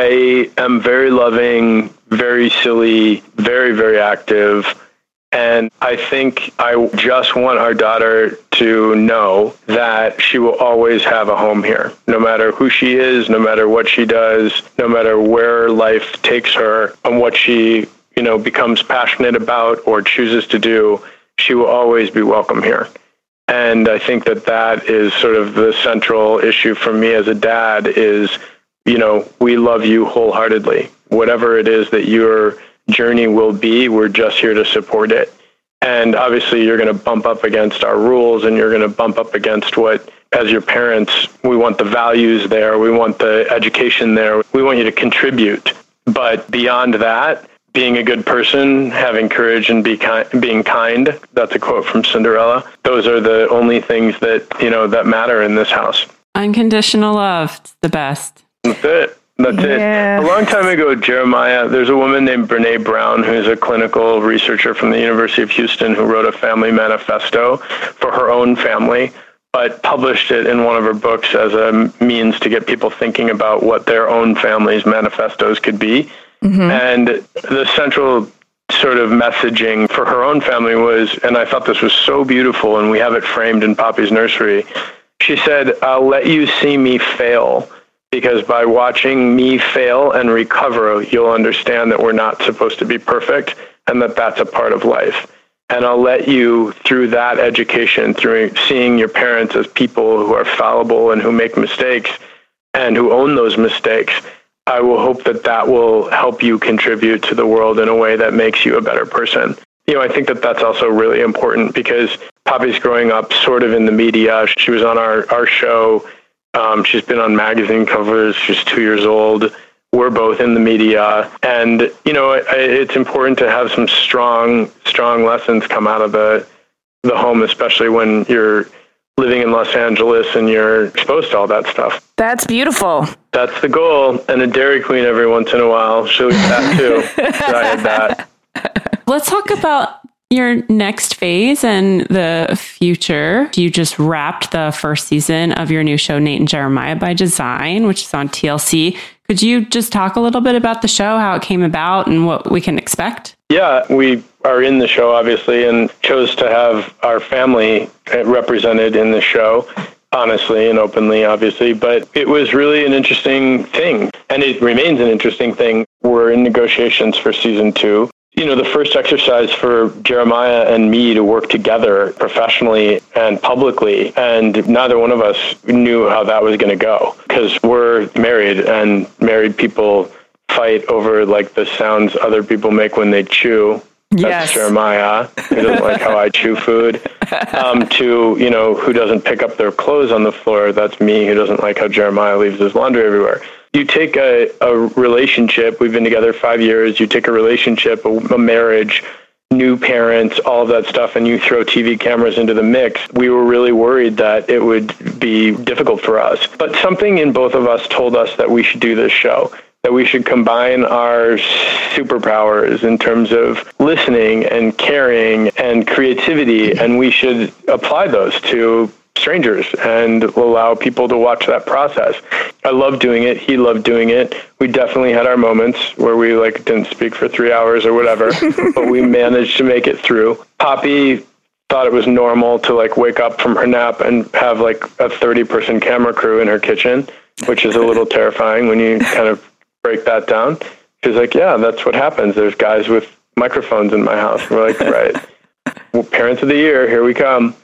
I am very loving, very silly, very, very active. And I think I just want our daughter to know that she will always have a home here, no matter who she is, no matter what she does, no matter where life takes her and what she, you know, becomes passionate about or chooses to do, she will always be welcome here. And I think that that is sort of the central issue for me as a dad is, you know, we love you wholeheartedly. Whatever it is that your journey will be, we're just here to support it. And obviously you're going to bump up against our rules and you're going to bump up against what, as your parents, we want the values there. We want the education there. We want you to contribute. But beyond that, being a good person, having courage and be kind, being kind, that's a quote from Cinderella. Those are the only things that, you know, that matter in this house. Unconditional love, it's the best. That's it. That's yeah. it. A long time ago, Jeremiah, there's a woman named Brene Brown, who's a clinical researcher from the University of Houston, who wrote a family manifesto for her own family, but published it in one of her books as a means to get people thinking about what their own family's manifestos could be. Mm-hmm. And the central sort of messaging for her own family was, and I thought this was so beautiful, and we have it framed in Poppy's nursery. She said, I'll let you see me fail, because by watching me fail and recover, you'll understand that we're not supposed to be perfect and that that's a part of life. And I'll let you, through that education, through seeing your parents as people who are fallible and who make mistakes and who own those mistakes, I will hope that that will help you contribute to the world in a way that makes you a better person. You know, I think that that's also really important because Poppy's growing up sort of in the media. She was on our, our show. Um, she's been on magazine covers. She's two years old. We're both in the media. And, you know, it, it's important to have some strong, strong lessons come out of the the home, especially when you're living in Los Angeles and you're exposed to all that stuff. That's beautiful. That's the goal. And a Dairy Queen every once in a while. She'll eat that too. I had that. Let's talk about your next phase and the future. You just wrapped the first season of your new show, Nate and Jeremiah by Design, which is on T L C. Could you just talk a little bit about the show, how it came about, and what we can expect? Yeah, we are in the show, obviously, and chose to have our family represented in the show, honestly and openly, obviously. But it was really an interesting thing, and it remains an interesting thing. We're in negotiations for season two. You know, the first exercise for Jeremiah and me to work together professionally and publicly, and neither one of us knew how that was going to go because we're married, and married people fight over like the sounds other people make when they chew. That's yes. Jeremiah, who doesn't like how I chew food. Um, to, you know, who doesn't pick up their clothes on the floor. That's me, who doesn't like how Jeremiah leaves his laundry everywhere. You take a, a relationship, we've been together five years, you take a relationship, a, a marriage, new parents, all of that stuff, and you throw T V cameras into the mix. We were really worried that it would be difficult for us. But something in both of us told us that we should do this show, that we should combine our superpowers in terms of listening and caring and creativity, and we should apply those to strangers and allow people to watch that process. I love doing it. He loved doing it. We definitely had our moments where we like didn't speak for three hours or whatever, but we managed to make it through. Poppy thought it was normal to like wake up from her nap and have like a thirty person camera crew in her kitchen, which is a little terrifying when you kind of break that down. She's like, yeah, that's what happens. There's guys with microphones in my house. And we're like, right. Well, parents of the year, here we come.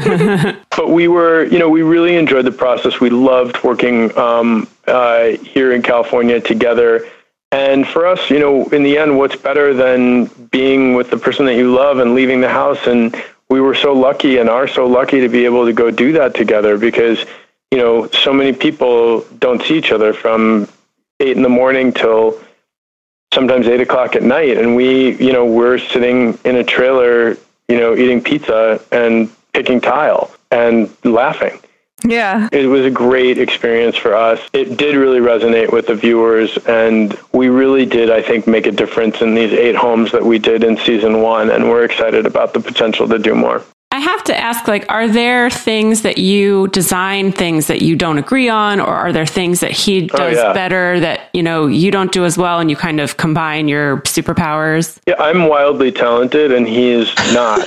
But we were, you know, we really enjoyed the process. We loved working um, uh, here in California together. And for us, you know, in the end, what's better than being with the person that you love and leaving the house? And we were so lucky and are so lucky to be able to go do that together because, you know, so many people don't see each other from eight in the morning till sometimes eight o'clock at night. And we, you know, we're sitting in a trailer, you know, eating pizza and picking tile and laughing. Yeah. It was a great experience for us. It did really resonate with the viewers, and we really did, I think, make a difference in these eight homes that we did in season one, and we're excited about the potential to do more. I have to ask, like, are there things that you design, things that you don't agree on, or are there things that he does oh, yeah. better that, you know, you don't do as well and you kind of combine your superpowers? Yeah, I'm wildly talented and he is not.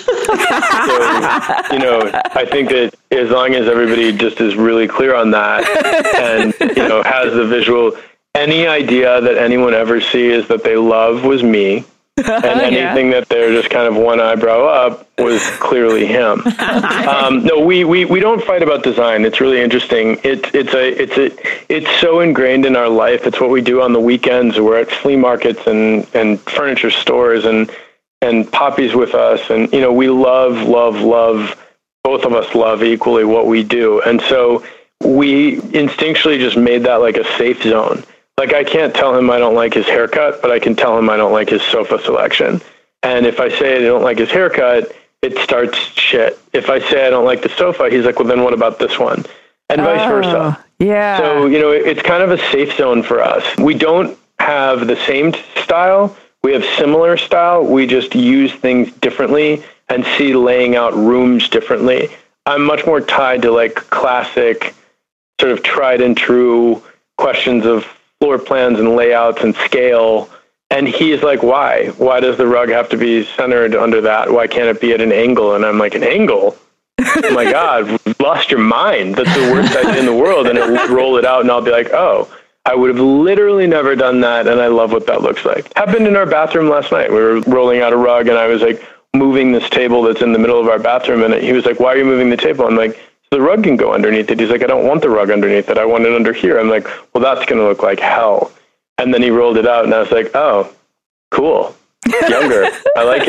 So, you know, I think that as long as everybody just is really clear on that and, you know, has the visual, any idea that anyone ever sees that they love was me. And anything yeah. that they're just kind of one eyebrow up was clearly him. Um, no, we, we, we don't fight about design. It's really interesting. It's it's a it's a it's so ingrained in our life. It's what we do on the weekends. We're at flea markets and, and furniture stores and and Poppy's with us. And you know, we love love love. Both of us love equally what we do. And so we instinctually just made that like a safe zone. Like, I can't tell him I don't like his haircut, but I can tell him I don't like his sofa selection. And if I say I don't like his haircut, it starts shit. If I say I don't like the sofa, he's like, well, then what about this one? And vice oh, versa. Yeah. So, you know, it's kind of a safe zone for us. We don't have the same style. We have similar style. We just use things differently and see laying out rooms differently. I'm much more tied to, like, classic, sort of tried and true questions of floor plans and layouts and scale. And he's like, why? Why does the rug have to be centered under that? Why can't it be at an angle? And I'm like, an angle? Oh my God, you've lost your mind. That's the worst idea in the world. And it'll roll it out and I'll be like, oh, I would have literally never done that. And I love what that looks like. Happened in our bathroom last night. We were rolling out a rug and I was like moving this table that's in the middle of our bathroom. And he was like, why are you moving the table? I'm like, the rug can go underneath it. He's like, I don't want the rug underneath it. I want it under here. I'm like, well, that's going to look like hell. And then he rolled it out and I was like, oh, cool. Younger. I like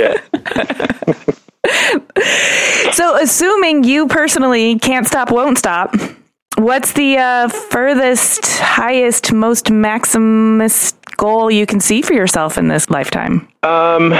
it. So assuming you personally can't stop, won't stop, what's the uh, furthest, highest, most maximist goal you can see for yourself in this lifetime? Um,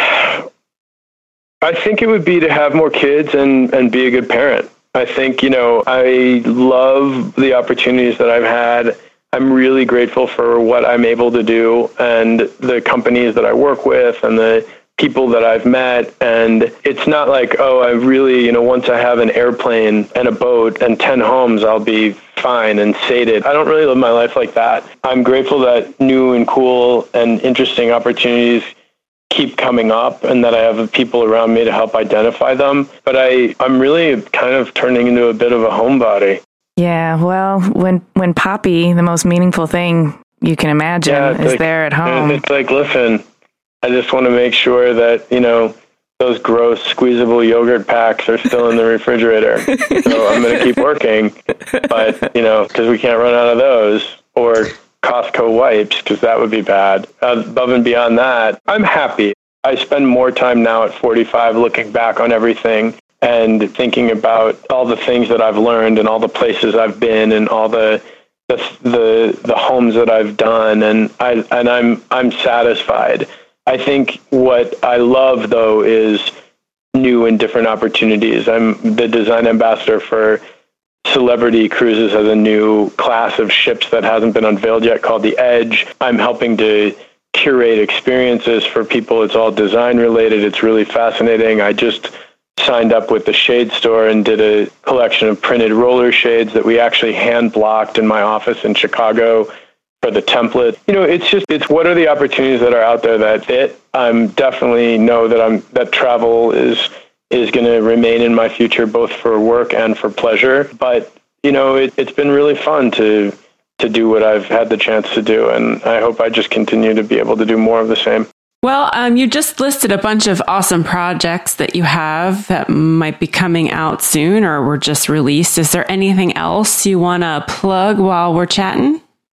I think it would be to have more kids and, and be a good parent. I think, you know, I love the opportunities that I've had. I'm really grateful for what I'm able to do and the companies that I work with and the people that I've met. And it's not like, oh, I really, you know, once I have an airplane and a boat and ten homes, I'll be fine and sated. I don't really live my life like that. I'm grateful that new and cool and interesting opportunities keep coming up and that I have people around me to help identify them. But I, I'm really kind of turning into a bit of a homebody. Yeah, well, when when Poppy, the most meaningful thing you can imagine, yeah, is like, there at home. It's like, listen, I just want to make sure that, you know, those gross squeezable yogurt packs are still in the refrigerator. So I'm going to keep working, but, you know, because we can't run out of those. Or Costco wipes, because that would be bad. Uh, above and beyond that, I'm happy. I spend more time now at forty-five looking back on everything and thinking about all the things that I've learned and all the places I've been and all the the the, the homes that I've done, and I and I'm I'm satisfied. I think what I love though is new and different opportunities. I'm the design ambassador for Celebrity Cruises, has a new class of ships that hasn't been unveiled yet called the Edge. I'm helping to curate experiences for people. It's all design related. It's really fascinating. I just signed up with the Shade Store and did a collection of printed roller shades that we actually hand blocked in my office in Chicago for the template. You know, it's just, it's what are the opportunities that are out there that fit? I'm definitely know that I'm, that travel is is going to remain in my future, both for work and for pleasure. But, you know, it, it's been really fun to to do what I've had the chance to do. And I hope I just continue to be able to do more of the same. Well, um, you just listed a bunch of awesome projects that you have that might be coming out soon or were just released. Is there anything else you want to plug while we're chatting?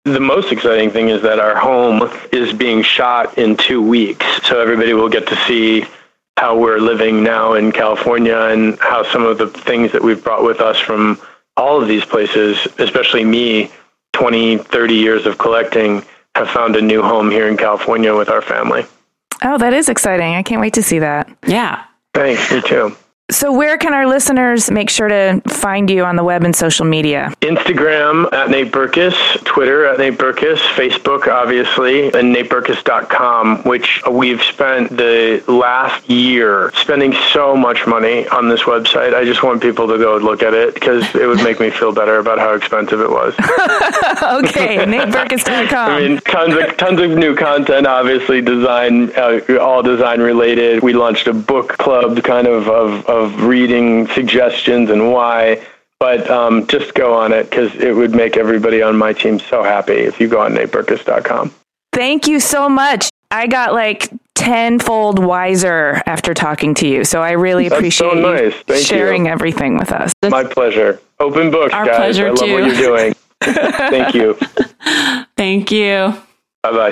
the most exciting thing is that our home is being shot in two weeks. So everybody will get to see how we're living now in California and how some of the things that we've brought with us from all of these places, especially me, twenty, thirty years of collecting, have found a new home here in California with our family. Oh, that is exciting. I can't wait to see that. Yeah. Thanks, me too. So where can our listeners make sure to find you on the web and social media? Instagram at Nate Berkus, Twitter at Nate Berkus, Facebook, obviously, and nate berkus dot com, which we've spent the last year spending so much money on this website. I just want people to go look at it because it would make me feel better about how expensive it was. Okay, nate berkus dot com. I mean, tons of, tons of new content, obviously, design, uh, all design related. We launched a book club kind of of, of of reading suggestions and why, but um, just go on it because it would make everybody on my team so happy if you go on nate berkus dot com. Thank you so much. I got like tenfold wiser after talking to you, so I really That's appreciate so nice. you Thank sharing you. everything with us. My pleasure. Open books, Our guys. pleasure, I love too. what you're doing. Thank you. Thank you. Bye-bye.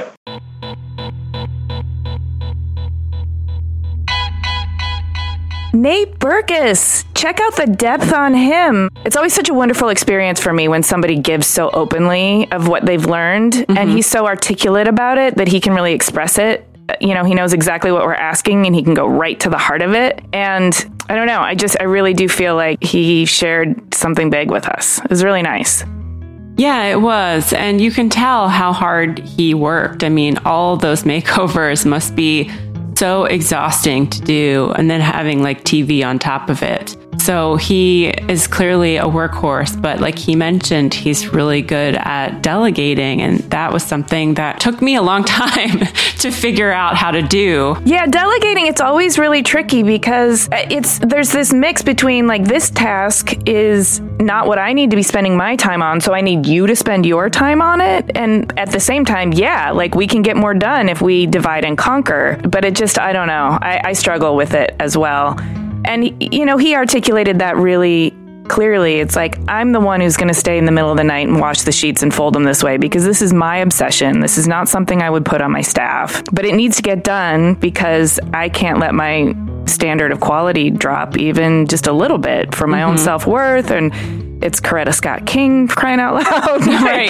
Nate Berkus, check out the depth on him. It's always such a wonderful experience for me when somebody gives so openly of what they've learned, mm-hmm. and he's so articulate about it that he can really express it. You know, he knows exactly what we're asking and he can go right to the heart of it. And I don't know, I just, I really do feel like he shared something big with us. It was really nice. Yeah, it was. And you can tell how hard he worked. I mean, all those makeovers must be so exhausting to do, and then having like T V on top of it. So he is clearly a workhorse, but like he mentioned, he's really good at delegating. And that was something that took me a long time to figure out how to do. Yeah, delegating, it's always really tricky because it's there's this mix between like this task is not what I need to be spending my time on, so I need you to spend your time on it. And at the same time, yeah, like we can get more done if we divide and conquer. But it just, I don't know, I, I struggle with it as well. And, you know, he articulated that really clearly. It's like, I'm the one who's going to stay in the middle of the night and wash the sheets and fold them this way because this is my obsession. This is not something I would put on my staff. But it needs to get done because I can't let my standard of quality drop even just a little bit for my mm-hmm. own self-worth. And it's Coretta Scott King, crying out loud. Right.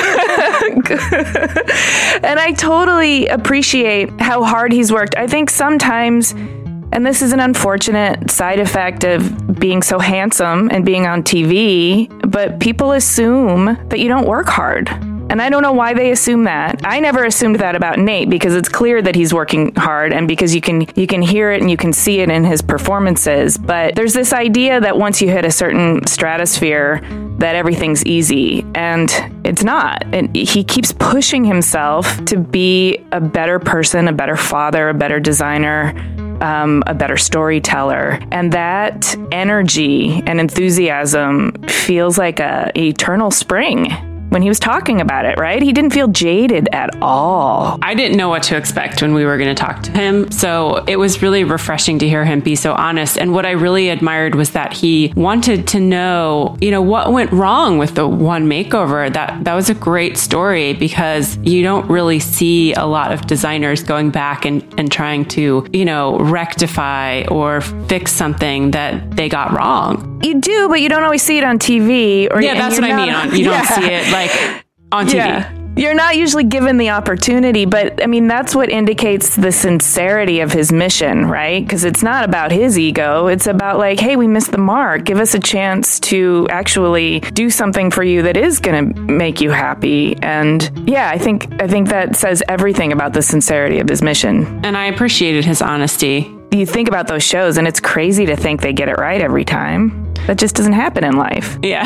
And I totally appreciate how hard he's worked. I think sometimes... And this is an unfortunate side effect of being so handsome and being on T V, but people assume that you don't work hard. And I don't know why they assume that. I never assumed that about Nate because it's clear that he's working hard and because you can you can hear it and you can see it in his performances. But there's this idea that once you hit a certain stratosphere that everything's easy, and it's not. And he keeps pushing himself to be a better person, a better father, a better designer, Um, a better storyteller. And that energy and enthusiasm feels like a eternal spring when he was talking about it, right? He didn't feel jaded at all. I didn't know what to expect when we were going to talk to him. So it was really refreshing to hear him be so honest. And what I really admired was that he wanted to know, you know, what went wrong with the one makeover. That that was a great story because you don't really see a lot of designers going back and, and trying to, you know, rectify or fix something that they got wrong. You do, but you don't always see it on T V. Or yeah, that's what not, I mean. On, you yeah. don't see it like on T V. Yeah. You're not usually given the opportunity, but I mean, that's what indicates the sincerity of his mission, right? Because it's not about his ego. It's about like, hey, we missed the mark. Give us a chance to actually do something for you that is going to make you happy. And yeah, I think I think that says everything about the sincerity of his mission. And I appreciated his honesty. You think about those shows and it's crazy to think they get it right every time. That just doesn't happen in life. Yeah.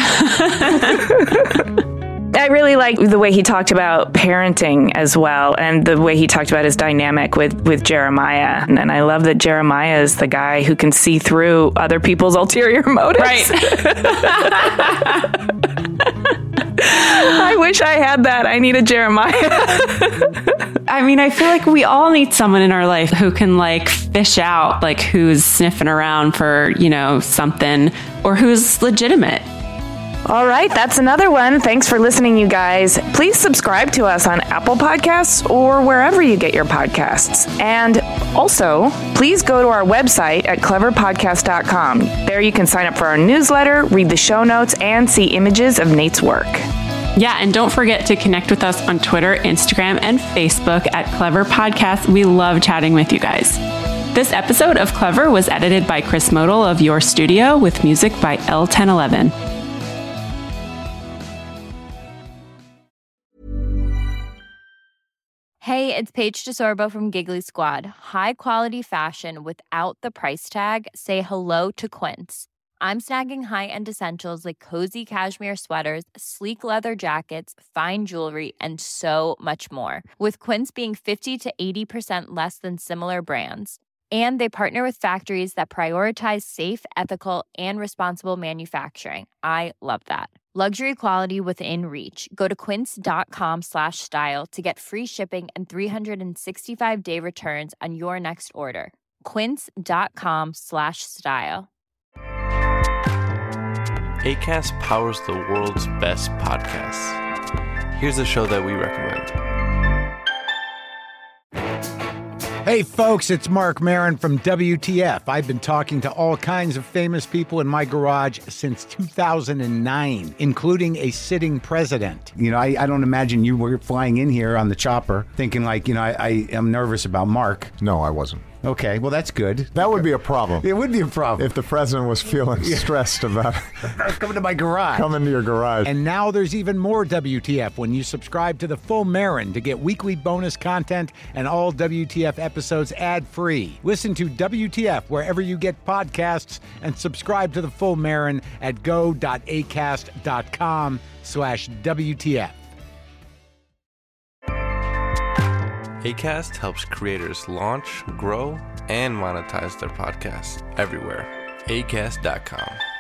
I really like the way he talked about parenting as well, and the way he talked about his dynamic with, with Jeremiah. And, and I love that Jeremiah is the guy who can see through other people's ulterior motives. Right. I wish I had that. I need a Jeremiah. I mean, I feel like we all need someone in our life who can like fish out like who's sniffing around for, you know, something or who's legitimate. All right, that's another one. Thanks for listening, you guys. Please subscribe to us on Apple Podcasts or wherever you get your podcasts. And also, please go to our website at clever podcast dot com. There you can sign up for our newsletter, read the show notes, and see images of Nate's work. Yeah, and don't forget to connect with us on Twitter, Instagram, and Facebook at Clever Podcast. We love chatting with you guys. This episode of Clever was edited by Chris Modal of Your Studio with music by L ten eleven. Hey, it's Paige DeSorbo from Giggly Squad. High quality fashion without the price tag. Say hello to Quince. I'm snagging high-end essentials like cozy cashmere sweaters, sleek leather jackets, fine jewelry, and so much more. With Quince being fifty to eighty percent less than similar brands. And they partner with factories that prioritize safe, ethical, and responsible manufacturing. I love that. Luxury quality within reach. Go to quince.com slash style to get free shipping and three sixty-five day returns on your next order. Quince.com slash style. Acast powers the world's best podcasts. Here's a show that we recommend. Hey folks, it's Mark Maron from W T F. I've been talking to all kinds of famous people in my garage since two thousand nine, including a sitting president. You know, I, I don't imagine you were flying in here on the chopper thinking like, you know, I, I am nervous about Mark. No, I wasn't. Okay, well, that's good. That would be a problem. It would be a problem. If the president was feeling yeah. stressed about coming to my garage. Come into your garage. And now there's even more W T F when you subscribe to the full Marin to get weekly bonus content and all W T F episodes ad-free. Listen to W T F wherever you get podcasts and subscribe to the full Marin at go.acast.com slash WTF. Acast helps creators launch, grow, and monetize their podcasts everywhere. acast dot com.